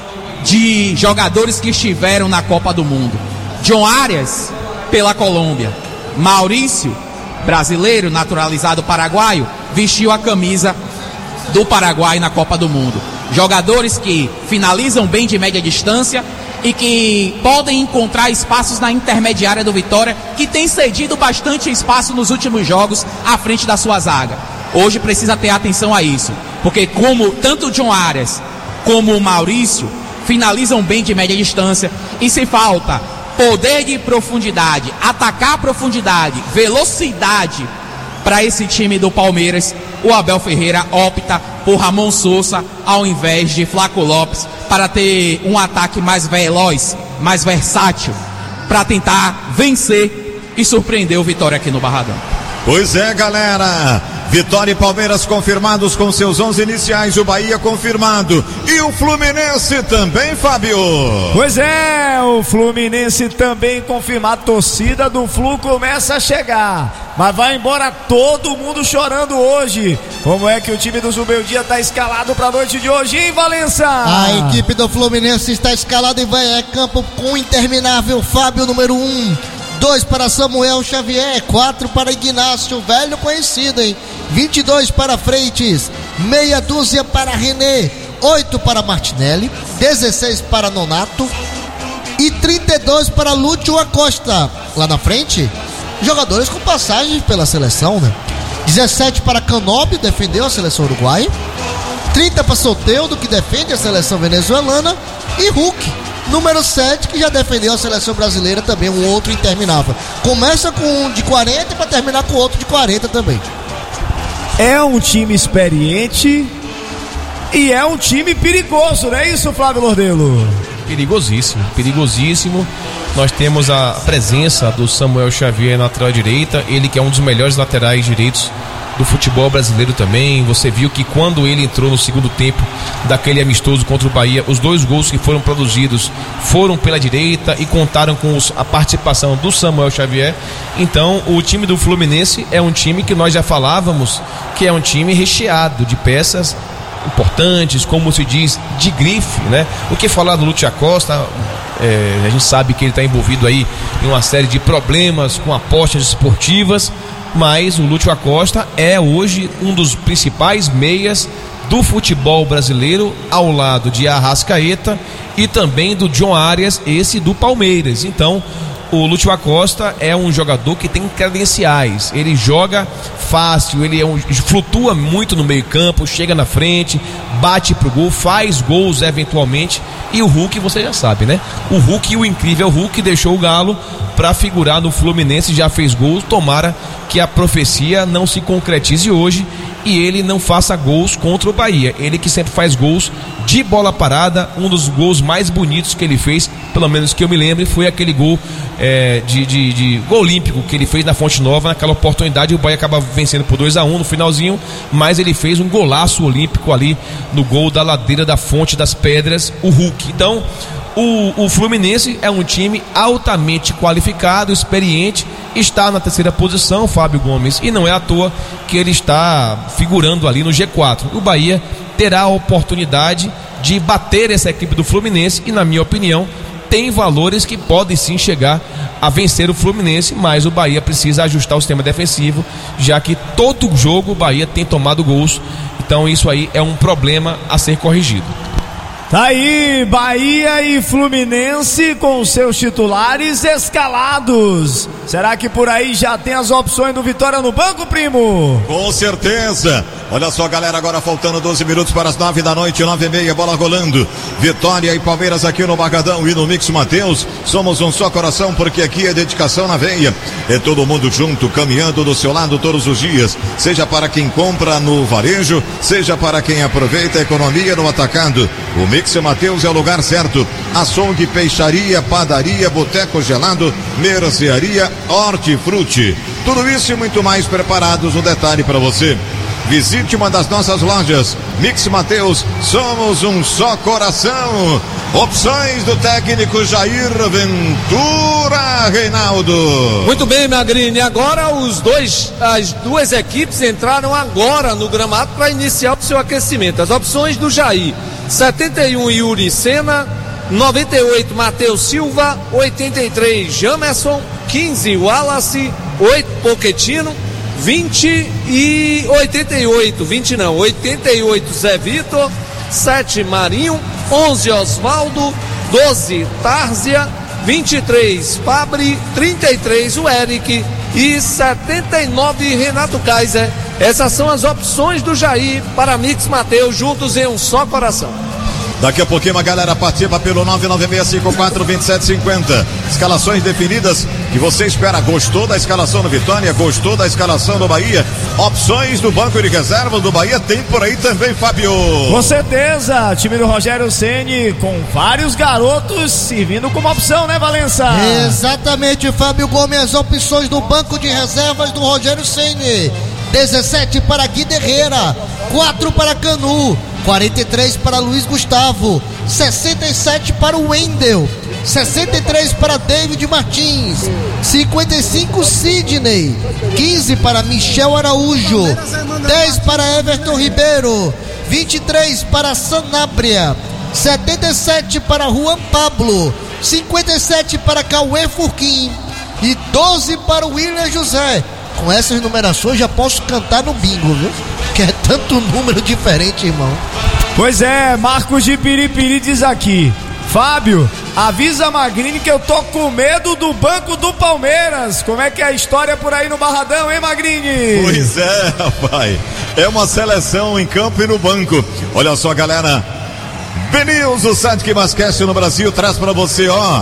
de jogadores que estiveram na Copa do Mundo. John Arias, pela Colômbia. Maurício, brasileiro, naturalizado paraguaio, vestiu a camisa do Paraguai na Copa do Mundo. Jogadores que finalizam bem de média distância e que podem encontrar espaços na intermediária do Vitória, que tem cedido bastante espaço nos últimos jogos à frente da sua zaga. Hoje precisa ter atenção a isso, porque como tanto o John Arias como o Maurício finalizam bem de média distância, e se falta poder de profundidade, atacar a profundidade, velocidade para esse time do Palmeiras, o Abel Ferreira opta por Ramon Sousa ao invés de Flaco Lopes, para ter um ataque mais veloz, mais versátil, para tentar vencer e surpreender o Vitória aqui no Barradão. Pois é, galera, Vitória e Palmeiras confirmados com seus onze iniciais, o Bahia confirmado, e o Fluminense também, Fábio. Pois é, o Fluminense também confirmado, a torcida do Flu começa a chegar, mas vai embora todo mundo chorando hoje. Como é que o time do Zubeldia está escalado para a noite de hoje, hein, Valença? A equipe do Fluminense está escalada e vai a campo com o interminável Fábio, número um. Dois para Samuel Xavier, quatro para Ignacio, velho conhecido, hein? vinte e dois para Freitas, meia dúzia para René, oito para Martinelli, dezesseis para Nonato e trinta e dois para Lúcio Acosta. Lá na frente, jogadores com passagem pela seleção, né? dezessete para Canóbio, defendeu a seleção uruguaia, trinta para Soteldo, que defende a seleção venezuelana, e Hulk, número sete, que já defendeu a seleção brasileira também, um outro interminável. Começa com um de quarenta para terminar com outro de quarenta também. É um time experiente e é um time perigoso, não é isso, Flávio Lordelo? Perigosíssimo, perigosíssimo. Nós temos a presença do Samuel Xavier na lateral direita, ele que é um dos melhores laterais direitos do futebol brasileiro também. Você viu que quando ele entrou no segundo tempo daquele amistoso contra o Bahia, os dois gols que foram produzidos foram pela direita e contaram com os, a participação do Samuel Xavier. Então o time do Fluminense é um time que nós já falávamos que é um time recheado de peças importantes, como se diz, de grife, né? O que falar do Lúcio Acosta, é, a gente sabe que ele está envolvido aí em uma série de problemas com apostas esportivas, mas o Lúcio Acosta é hoje um dos principais meias do futebol brasileiro, ao lado de Arrascaeta e também do John Arias, esse do Palmeiras. Então o Lúcio Acosta é um jogador que tem credenciais, ele joga fácil, ele é um, flutua muito no meio campo, chega na frente, bate pro gol, faz gols eventualmente. E o Hulk, você já sabe, né? O Hulk, o incrível Hulk, deixou o Galo para figurar no Fluminense, já fez gols. Tomara que a profecia não se concretize hoje e ele não faça gols contra o Bahia. Ele que sempre faz gols de bola parada. Um dos gols mais bonitos que ele fez, pelo menos que eu me lembre, foi aquele gol é, de, de, de gol olímpico que ele fez na Fonte Nova. Naquela oportunidade o Bahia acaba vencendo por dois a um no finalzinho, mas ele fez um golaço olímpico ali no gol da ladeira da Fonte das Pedras, o Hulk. Então O, o Fluminense é um time altamente qualificado, experiente, está na terceira posição, Fábio Gomes, e não é à toa que ele está figurando ali no G quatro. O Bahia terá a oportunidade de bater essa equipe do Fluminense e, na minha opinião, tem valores que podem sim chegar a vencer o Fluminense, mas o Bahia precisa ajustar o sistema defensivo, já que todo jogo o Bahia tem tomado gols, então isso aí é um problema a ser corrigido. Tá aí, Bahia e Fluminense com seus titulares escalados. Será que por aí já tem as opções do Vitória no banco, primo? Com certeza. Olha só, galera, agora faltando doze minutos para as nove da noite, nove e meia, bola rolando. Vitória e Palmeiras aqui no Barradão e no Mix Mateus. Somos um só coração, porque aqui é dedicação na veia. É todo mundo junto, caminhando do seu lado todos os dias. Seja para quem compra no varejo, seja para quem aproveita a economia no atacado. O Mix Mateus é o lugar certo. Açougue, peixaria, padaria, boteco gelado, mercearia, hortifruti. Tudo isso e muito mais preparados no detalhe para você. Visite uma das nossas lojas. Mix Mateus, somos um só coração. Opções do técnico Jair Ventura, Reinaldo. Muito bem, Magrini. Agora os dois, as duas equipes entraram agora no gramado para iniciar o seu aquecimento. As opções do Jair: setenta e um, Yuri Sena; noventa e oito, Matheus Silva; oitenta e três, Jamerson; quinze, Wallace; oito, Pochettino; vinte e oitenta e oito, vinte não, oitenta e oito, Zé Vitor; sete, Marinho; onze, Osvaldo; doze, Tárzia; vinte e três, Fabri; trinta e três, o Eric; e setenta e nove, Renato Kaiser. Essas são as opções do Jair para Mix Mateus, juntos em um só coração. Daqui a pouquinho a galera participa pelo nove nove seis cinco quatro dois sete cinco zero. Escalações definidas que você espera. Gostou da escalação do Vitória? Gostou da escalação do Bahia? Opções do banco de reservas do Bahia tem por aí também, Fábio. Com certeza, time do Rogério Ceni com vários garotos servindo como opção, né, Valença? Exatamente, Fábio Gomes, as opções do banco de reservas do Rogério Ceni: dezessete para Guido Herrera, quatro para Canu, quarenta e três para Luiz Gustavo, sessenta e sete para o Wendel, sessenta e três para David Martins, cinquenta e cinco Sidney, quinze para Michel Araújo, dez para Everton Ribeiro, vinte e três para Sanabria, setenta e sete para Juan Pablo, cinquenta e sete para Cauê Furquim e doze para o William José. Com essas numerações já posso cantar no bingo, viu? Que é tanto número diferente, irmão. Pois é, Marcos de Piripiri diz aqui: Fábio, avisa a Magrini que eu tô com medo do banco do Palmeiras. Como é que é a história por aí no Barradão, hein, Magrini? Pois é, rapaz. É uma seleção em campo e no banco. Olha só, galera. BNews, o site que mais cresce no Brasil, traz pra você, ó.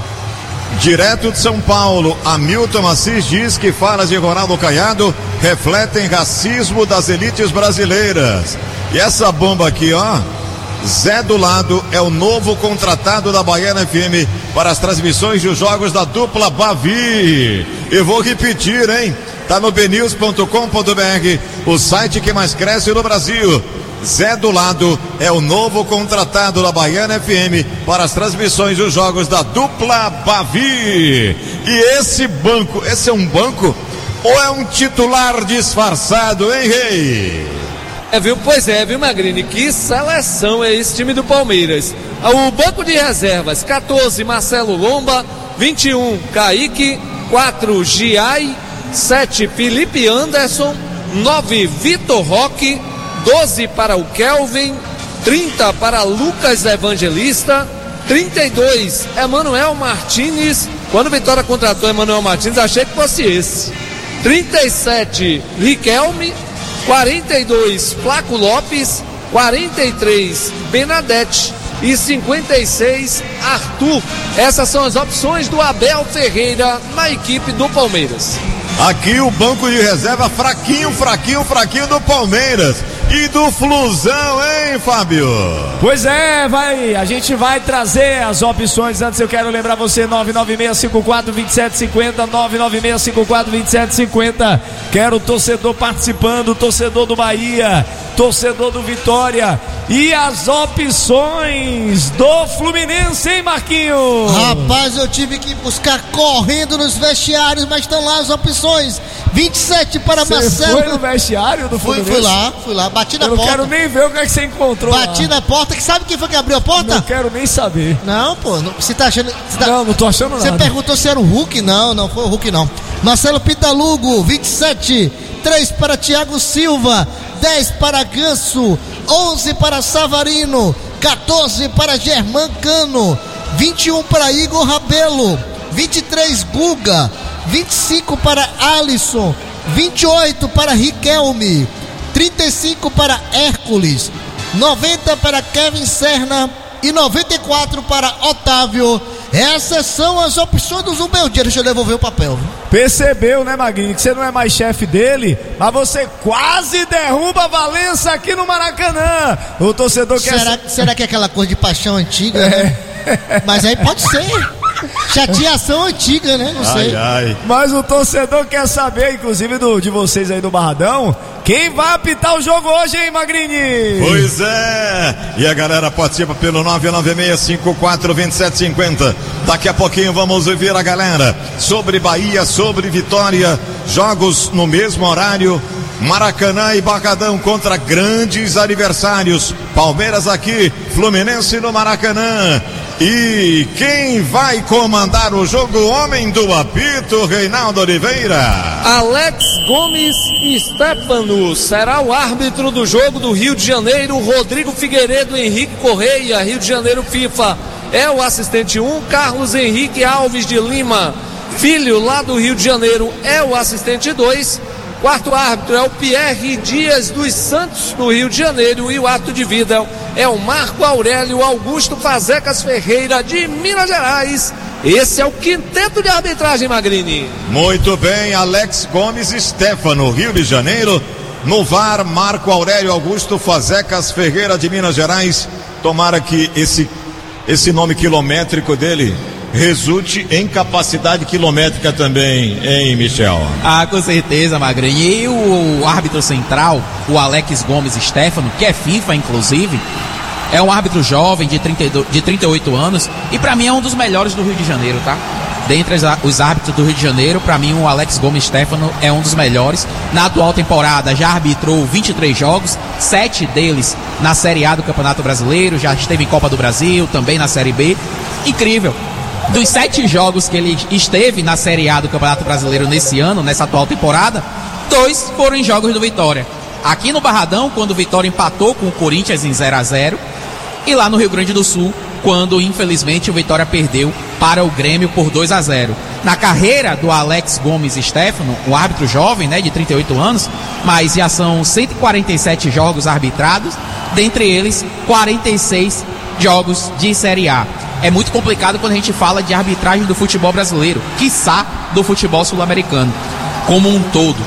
Direto de São Paulo, Hamilton Assis diz que falas de Ronaldo Caiado refletem racismo das elites brasileiras. E essa bomba aqui, ó, Zé do Lado é o novo contratado da Baiana F M para as transmissões dos jogos da dupla Bavi. E vou repetir, hein? Tá no b news ponto com ponto b r, o site que mais cresce no Brasil. Zé do Lado é o novo contratado da Baiana F M para as transmissões dos jogos da dupla Bavi. E esse banco, esse é um banco ou é um titular disfarçado, hein, Rei? É, viu? Pois é, viu, Magrini? Que seleção é esse time do Palmeiras. O banco de reservas: quatorze, Marcelo Lomba; vinte e um, Kaique; quatro, Giai; sete, Felipe Anderson; nove, Vitor Roque; doze para o Kelvin; trinta para Lucas Evangelista; trinta e dois, Emanuel Martins. Quando o Vitória contratou Emanuel Martins, achei que fosse esse. trinta e sete, Riquelme; quarenta e dois, Flaco Lopes; quarenta e três, Benadete; e cinquenta e seis, Arthur. Essas são as opções do Abel Ferreira na equipe do Palmeiras. Aqui o banco de reserva fraquinho, fraquinho, fraquinho do Palmeiras. E do Flusão, hein, Fábio? Pois é, vai, a gente vai trazer as opções. Antes eu quero lembrar você, nove nove seis cinco quatro dois sete cinco zero, nove nove seis cinco quatro dois sete cinco zero. Quero o torcedor participando, torcedor do Bahia, torcedor do Vitória. E as opções do Fluminense, hein, Marquinhos? Rapaz, eu tive que buscar correndo nos vestiários, mas estão lá as opções. vinte e sete para Você Marcelo. foi no vestiário do Fluminense? Fui, fui lá, fui lá, bati na eu porta. Eu não quero nem ver o que, é que você encontrou. Bati lá. na porta, que sabe quem foi que abriu a porta? Não quero nem saber. Não, pô, não, você tá achando... Você tá, não, não tô achando nada. Você perguntou se era o Hulk? Não, não foi o Hulk não. Marcelo Pitalugo, vinte e sete, três para Thiago Silva, dez para Ganso, onze para Savarino, quatorze para Germán Cano, vinte e um para Igor Rabelo, vinte e três Guga, vinte e cinco para Alisson, vinte e oito para Riquelme, trinta e cinco para Hércules, noventa para Kevin Serna e noventa e quatro para Otávio. Essas são as opções do Zumbeldinho. Deixa eu devolver o papel. Percebeu, né, Magrinho, que você não é mais chefe dele, mas você quase derruba a Valença aqui no Maracanã. O torcedor quer... Será, será que é aquela coisa de paixão antiga, é. né? Mas aí pode ser. Chateação antiga, né? Não sei. Ai, ai. Mas o torcedor quer saber, inclusive do, de vocês aí do Barradão, quem vai apitar o jogo hoje, hein, Magrini? Pois é. E a galera participa pelo nove nove seis cinco quatro dois sete cinco zero. Daqui a pouquinho vamos ouvir a galera sobre Bahia, sobre Vitória. Jogos no mesmo horário. Maracanã e Barradão contra grandes adversários. Palmeiras aqui, Fluminense no Maracanã. E quem vai comandar o jogo, homem do apito, Reinaldo Oliveira? Alex Gomes Stefano será o árbitro do jogo do Rio de Janeiro. Rodrigo Figueiredo Henrique Correia, Rio de Janeiro FIFA, é o assistente um. Carlos Henrique Alves de Lima Filho, lá do Rio de Janeiro, é o assistente dois. Quarto árbitro é o Pierre Dias dos Santos, do Rio de Janeiro, e o árbitro de vida é o Marco Aurélio Augusto Fazecas Ferreira, de Minas Gerais. Esse é o quinteto de arbitragem, Magrini. Muito bem, Alex Gomes Stefano, Rio de Janeiro. No V A R, Marco Aurélio Augusto Fazecas Ferreira, de Minas Gerais. Tomara que esse, esse nome quilométrico dele resulte em capacidade quilométrica também, hein, Michel? Ah, com certeza, Magrinho. E o árbitro central, o Alex Gomes Stefano, que é FIFA, inclusive, é um árbitro jovem de, trinta e dois, de trinta e oito anos, e pra mim é um dos melhores do Rio de Janeiro, tá? Dentre os árbitros do Rio de Janeiro, pra mim o Alex Gomes Stefano é um dos melhores. Na atual temporada já arbitrou vinte e três jogos, sete deles na Série A do Campeonato Brasileiro, já esteve em Copa do Brasil, também na Série B. Incrível! Dos sete jogos que ele esteve na Série A do Campeonato Brasileiro nesse ano, nessa atual temporada, dois foram em jogos do Vitória. Aqui no Barradão, quando o Vitória empatou com o Corinthians em zero a zero, e lá no Rio Grande do Sul, quando infelizmente o Vitória perdeu para o Grêmio por dois a zero. Na carreira do Alex Gomes Stefano, um árbitro jovem, né, de trinta e oito anos, mas já são cento e quarenta e sete jogos arbitrados, dentre eles quarenta e seis jogos de Série A. É muito complicado quando a gente fala de arbitragem do futebol brasileiro, quiçá do futebol sul-americano, como um todo.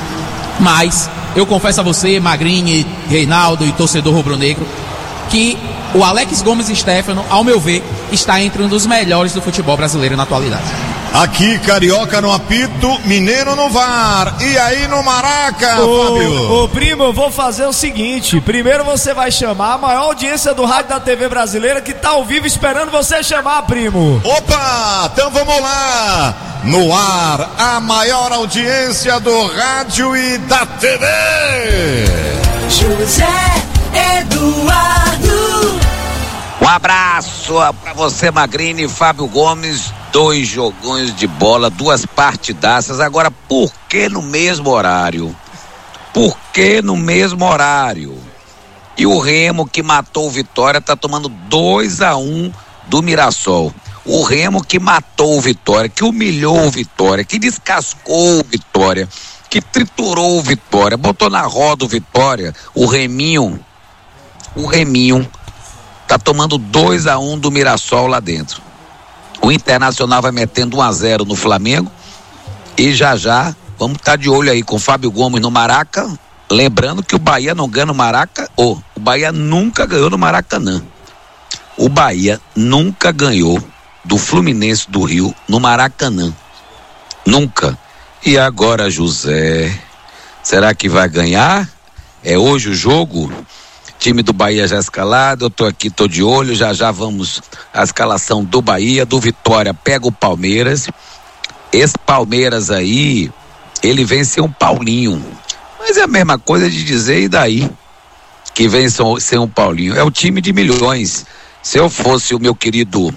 Mas eu confesso a você, Magrini, Reinaldo e torcedor rubro-negro, que o Alex Gomes Stefano, ao meu ver, está entre um dos melhores do futebol brasileiro na atualidade. Aqui, Carioca no apito, Mineiro no V A R. E aí no Maraca, ô, Fábio? Ô, primo, eu vou fazer o seguinte. Primeiro você vai chamar a maior audiência do rádio da T V brasileira, que tá ao vivo esperando você chamar, primo. Opa, então vamos lá. No ar, a maior audiência do rádio e da T V. José Eduardo. Um abraço pra você, Magrini, Fábio Gomes. Dois jogões de bola, duas partidaças. Agora, por que no mesmo horário? Por que no mesmo horário? E o Remo, que matou o Vitória, tá tomando dois a um do Mirassol. O Remo que matou o Vitória, que humilhou o Vitória, que descascou o Vitória, que triturou o Vitória, botou na roda o Vitória. O Reminho, o Reminho tá tomando dois a um do Mirassol lá dentro. O Internacional vai metendo um a zero no Flamengo. E já já, vamos estar de olho aí com Fábio Gomes no Maraca, Lembrando que o Bahia não ganha no Maraca, ou o Bahia nunca ganhou no Maracanã. O Bahia nunca ganhou do Fluminense do Rio no Maracanã. Nunca. E agora, José, será que vai ganhar? É hoje o jogo? Time do Bahia já escalado, eu tô aqui, tô de olho, já já vamos a escalação do Bahia, do Vitória, pega o Palmeiras. Esse Palmeiras aí, ele vem ser um Paulinho. Mas é a mesma coisa de dizer, e daí? Que vem ser um Paulinho. É o time de milhões. Se eu fosse o meu querido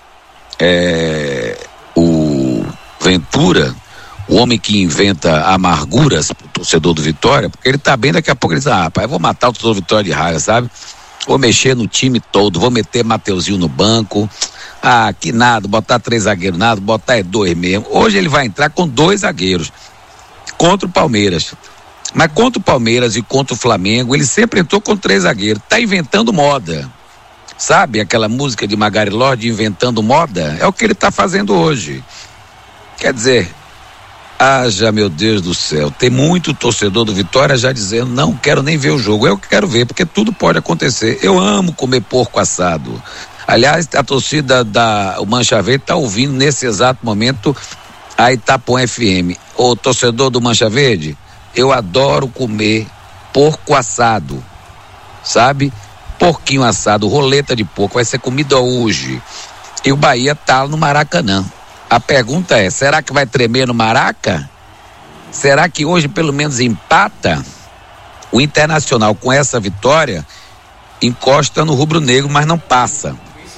é, o Ventura, o homem que inventa amarguras pro torcedor do Vitória, porque ele tá bem, daqui a pouco ele diz, ah, rapaz, eu vou matar o torcedor do Vitória de raiva, sabe? Vou mexer no time todo, vou meter Mateuzinho no banco, ah, que nada, botar três zagueiros, nada, botar é dois mesmo. Hoje ele vai entrar com dois zagueiros contra o Palmeiras. Mas contra o Palmeiras e contra o Flamengo, ele sempre entrou com três zagueiros. Tá inventando moda. Sabe aquela música de Magari Lorde, inventando moda? É o que ele tá fazendo hoje. Quer dizer, haja, meu Deus do céu, tem muito torcedor do Vitória já dizendo, não quero nem ver o jogo. Eu quero ver, porque tudo pode acontecer. Eu amo comer porco assado. Aliás, a torcida da o Mancha Verde tá ouvindo nesse exato momento a Itapuã F M. Ô torcedor do Mancha Verde, eu adoro comer porco assado, sabe? Porquinho assado, roleta de porco, vai ser comida hoje. E o Bahia tá no Maracanã. A pergunta é, será que vai tremer no Maraca? Será que hoje pelo menos empata? O Internacional com essa vitória encosta no rubro-negro, mas não passa.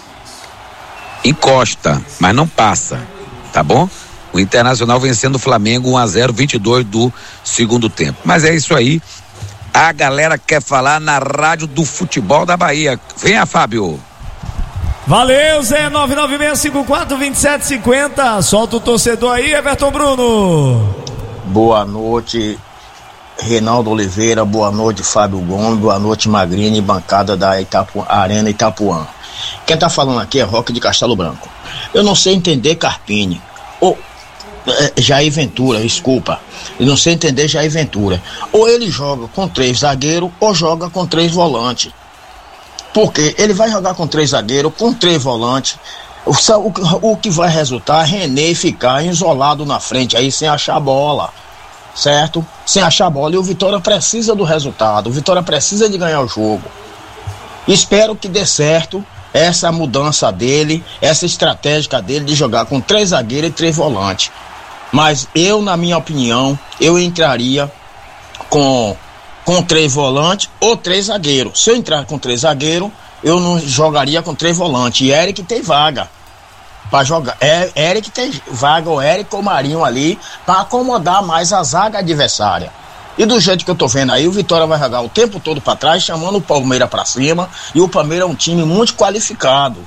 Encosta, mas não passa, tá bom? O Internacional vencendo o Flamengo um a zero, vinte e dois do segundo tempo. Mas é isso aí. A galera quer falar na rádio do futebol da Bahia. Venha, Fábio. Valeu, Zé. nove nove seis cinco quatro, dois sete cinco zero. Solta o torcedor aí, Everton Bruno. Boa noite, Reinaldo Oliveira. Boa noite, Fábio Gomes. Boa noite, Magrini, bancada da Itapu... Arena Itapuã. Quem tá falando aqui é Roque de Castelo Branco. Eu não sei entender Carpini. Ou Jair Ventura, desculpa. Eu não sei entender Jair Ventura. Ou ele joga com três zagueiros ou joga com três volantes. Porque ele vai jogar com três zagueiros, com três volantes. O, o, o que vai resultar é René ficar isolado na frente aí sem achar a bola. Certo? Sem achar a bola. E o Vitória precisa do resultado. O Vitória precisa de ganhar o jogo. Espero que dê certo essa mudança dele, essa estratégia dele de jogar com três zagueiros e três volantes. Mas eu, na minha opinião, eu entraria com, com três volantes ou três zagueiros. Se eu entrar com três zagueiros, eu não jogaria com três volantes. E Eric tem vaga para jogar. É, Eric tem vaga, o Eric ou o Marinho ali, para acomodar mais a zaga adversária. E do jeito que eu tô vendo aí, o Vitória vai jogar o tempo todo para trás, chamando o Palmeiras para cima. E o Palmeiras é um time muito qualificado.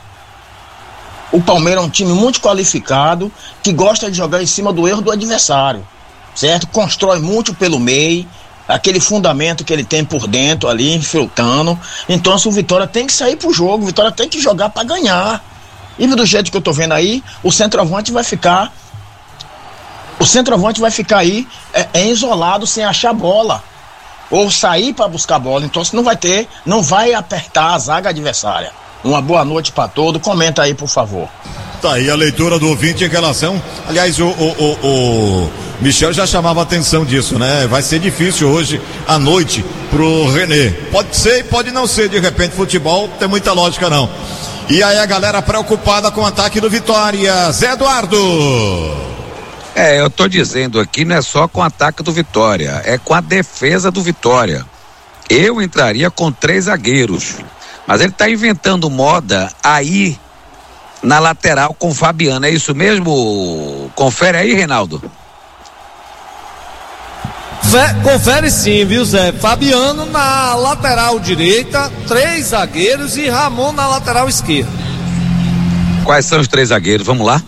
O Palmeiras é um time muito qualificado, que gosta de jogar em cima do erro do adversário, certo? Constrói muito pelo meio, aquele fundamento que ele tem por dentro ali, infiltrando. Então, se o Vitória tem que sair pro jogo, o Vitória tem que jogar para ganhar. E do jeito que eu tô vendo aí, o centroavante vai ficar, o centroavante vai ficar aí é, é isolado, sem achar bola, ou sair para buscar bola. Então, você não vai ter, não vai apertar a zaga adversária. Uma boa noite para todos. Comenta aí, por favor. Tá aí a leitura do ouvinte em relação. Aliás, o, o, o, o Michel já chamava a atenção disso, né? Vai ser difícil hoje à noite pro René. Pode ser e pode não ser. De repente, futebol tem muita lógica, não. E aí a galera preocupada com o ataque do Vitória. Zé Eduardo. É, eu tô dizendo aqui, não é só com o ataque do Vitória, é com a defesa do Vitória. Eu entraria com três zagueiros. Mas ele tá inventando moda aí na lateral com o Fabiano, é isso mesmo? Confere aí, Reinaldo. Confere sim, viu, Zé? Fabiano na lateral direita, três zagueiros e Ramon na lateral esquerda. Quais são os três zagueiros? Vamos lá.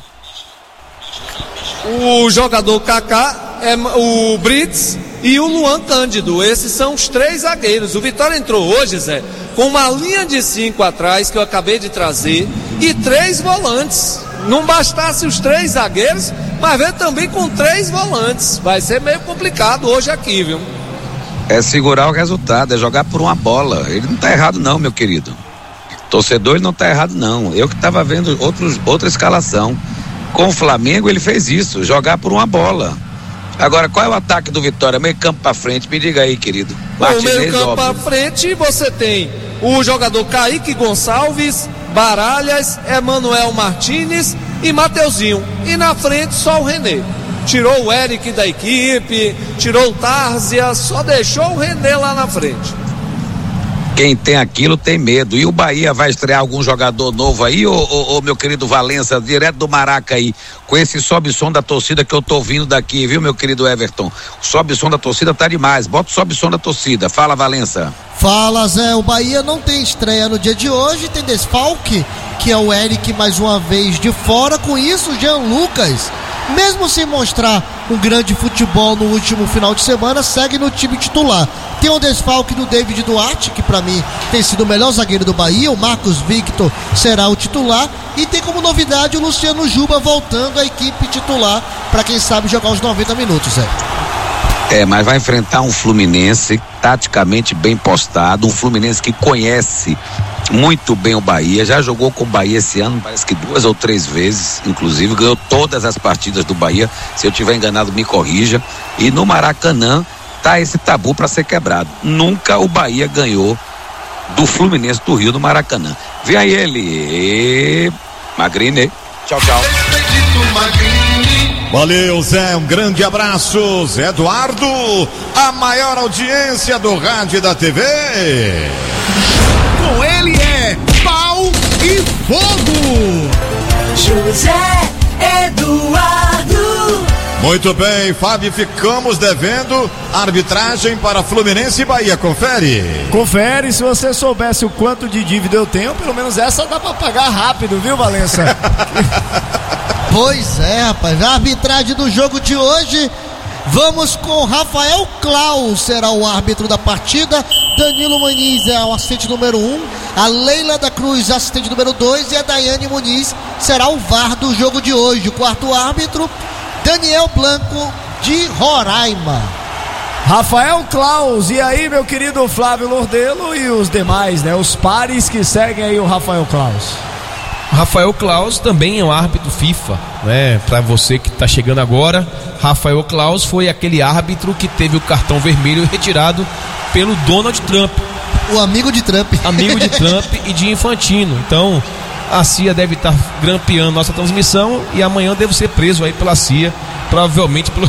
O jogador Kaká, é o Brits e o Luan Cândido. Esses são os três zagueiros. O Vitória entrou hoje, Zé, com uma linha de cinco atrás que eu acabei de trazer e três volantes. Não bastasse os três zagueiros, mas veio também com três volantes. Vai ser meio complicado hoje aqui, viu? É segurar o resultado, é jogar por uma bola. Ele não tá errado não, meu querido. Torcedor, ele não tá errado não. Eu que tava vendo outros, outra escalação. Com o Flamengo ele fez isso, jogar por uma bola. Agora, qual é o ataque do Vitória? Meio campo pra frente, me diga aí, querido. No meio campo pra frente você tem o jogador Kaique Gonçalves, Baralhas, Emanuel Martínez e Mateuzinho. E na frente só o René. Tirou o Eric da equipe, tirou o Tárzia, só deixou o René lá na frente. Quem tem aquilo tem medo. E o Bahia vai estrear algum jogador novo aí, ô, ô, ô meu querido Valença, direto do Maraca aí, com esse sobe-som da torcida que eu tô ouvindo daqui, viu, meu querido Everton? O sobe-som da torcida tá demais. Bota o sobe-som da torcida. Fala, Valença. Fala, Zé. O Bahia não tem estreia no dia de hoje, tem desfalque, que é o Eric mais uma vez de fora. Com isso, o Jean Lucas, mesmo sem mostrar um grande futebol no último final de semana, segue no time titular. Tem um desfalque do David Duarte, que pra mim tem sido o melhor zagueiro do Bahia. O Marcos Victor será o titular. E tem como novidade o Luciano Juba voltando à equipe titular pra quem sabe jogar os noventa minutos, Zé. É, mas vai enfrentar um Fluminense taticamente bem postado, um Fluminense que conhece muito bem o Bahia, já jogou com o Bahia esse ano, parece que duas ou três vezes, inclusive ganhou todas as partidas do Bahia. Se eu tiver enganado, me corrija. E no Maracanã tá esse tabu para ser quebrado. Nunca o Bahia ganhou do Fluminense do Rio no Maracanã. Vem aí ele, Magrini. Tchau, tchau. Valeu, Zé, um grande abraço. Zé Eduardo, a maior audiência do rádio e da T V. Com ele é pau e fogo. José Eduardo. Muito bem, Fábio, ficamos devendo arbitragem para Fluminense e Bahia, confere. Confere, se você soubesse o quanto de dívida eu tenho, pelo menos essa dá pra pagar rápido, viu, Valença? Pois é, rapaz, a arbitragem do jogo de hoje, vamos com Rafael Klaus, será o árbitro da partida, Danilo Muniz é o assistente número um, a Leila da Cruz, assistente número dois, e a Daiane Muniz será o V A R do jogo de hoje. O quarto árbitro, Daniel Blanco, de Roraima. Rafael Klaus, e aí, meu querido Flávio Lordelo e os demais, né, os pares que seguem aí o Rafael Klaus. Rafael Klaus também é um árbitro FIFA, né? Para você que está chegando agora, Rafael Klaus foi aquele árbitro que teve o cartão vermelho retirado pelo Donald Trump. O amigo de Trump. Amigo de Trump e de Infantino. Então, a C I A deve estar tá grampeando nossa transmissão e amanhã devo ser preso aí pela C I A, provavelmente pelo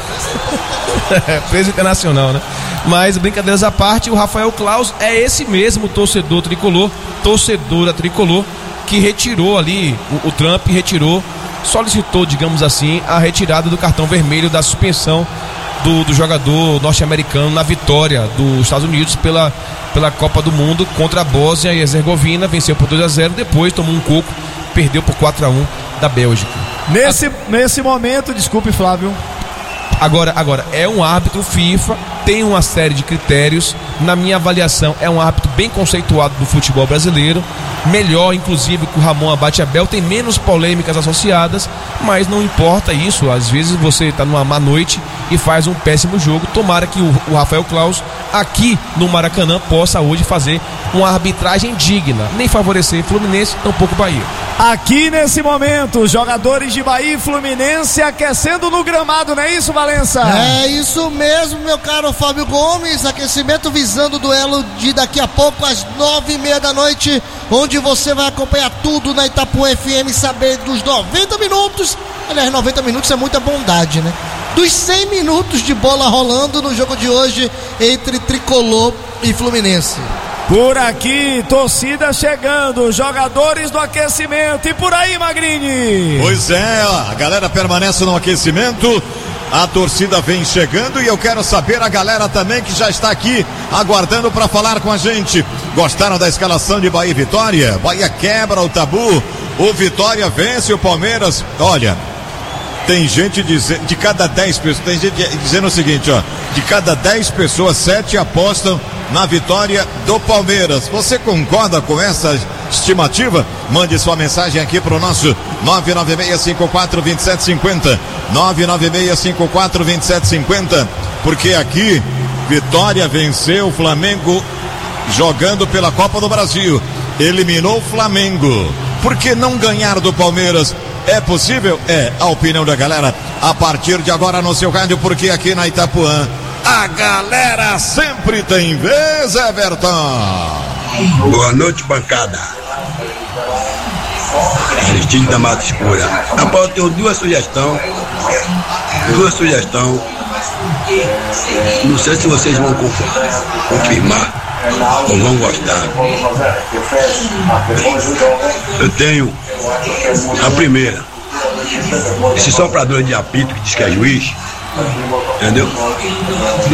preso internacional, né? Mas brincadeiras à parte, o Rafael Klaus é esse mesmo torcedor tricolor, torcedora tricolor, que retirou ali, o, o Trump retirou, solicitou, digamos assim, a retirada do cartão vermelho da suspensão do, do jogador norte-americano na vitória dos Estados Unidos pela, pela Copa do Mundo contra a Bósnia e Herzegovina. Venceu por dois a zero, depois tomou um coco, perdeu por quatro a um da Bélgica. Nesse, a... nesse momento, desculpe, Flávio. Agora, agora, é um árbitro FIFA, tem uma série de critérios. Na minha avaliação, é um árbitro bem conceituado do futebol brasileiro, melhor inclusive que o Ramon Abate Abel, tem menos polêmicas associadas, mas não importa isso. Às vezes você está numa má noite e faz um péssimo jogo. Tomara que o, o Rafael Klaus aqui no Maracanã possa hoje fazer uma arbitragem digna, nem favorecer Fluminense, tampouco Bahia. Aqui nesse momento, os jogadores de Bahia e Fluminense aquecendo no gramado, não é isso, Valença? É isso mesmo, meu caro Fábio Gomes. Aquecimento visando o duelo de daqui a pouco às nove e meia da noite, onde você vai acompanhar tudo na Itapuã F M, saber dos noventa minutos. Aliás, noventa minutos é muita bondade, né? Dos cem minutos de bola rolando no jogo de hoje entre Tricolor e Fluminense. Por aqui, torcida chegando, jogadores do aquecimento, e por aí, Magrini. Pois é, a galera permanece no aquecimento, a torcida vem chegando e eu quero saber a galera também que já está aqui aguardando para falar com a gente. Gostaram da escalação de Bahia e Vitória? Bahia quebra o tabu, o Vitória vence o Palmeiras. Olha, tem gente dizendo, de cada dez pessoas, tem gente dizendo o seguinte, ó, de cada dez pessoas, sete apostam na vitória do Palmeiras. Você concorda com essa estimativa? Mande sua mensagem aqui para o nosso nove nove seis cinco quatro dois sete cinco zero, nove nove seis cinco quatro dois sete cinco zero, porque aqui Vitória venceu o Flamengo jogando pela Copa do Brasil. Eliminou o Flamengo. Por que não ganhar do Palmeiras? É possível? É a opinião da galera a partir de agora no seu rádio, porque aqui na Itapuã a galera sempre tem vez, Everton. Boa noite, bancada. Cristina da Mata Escura. Rapaz, eu tenho duas sugestões. Duas sugestões. Não sei se vocês vão confirmar ou vão gostar. Eu tenho a primeira. Esse soprador de apito que diz que é juiz, entendeu?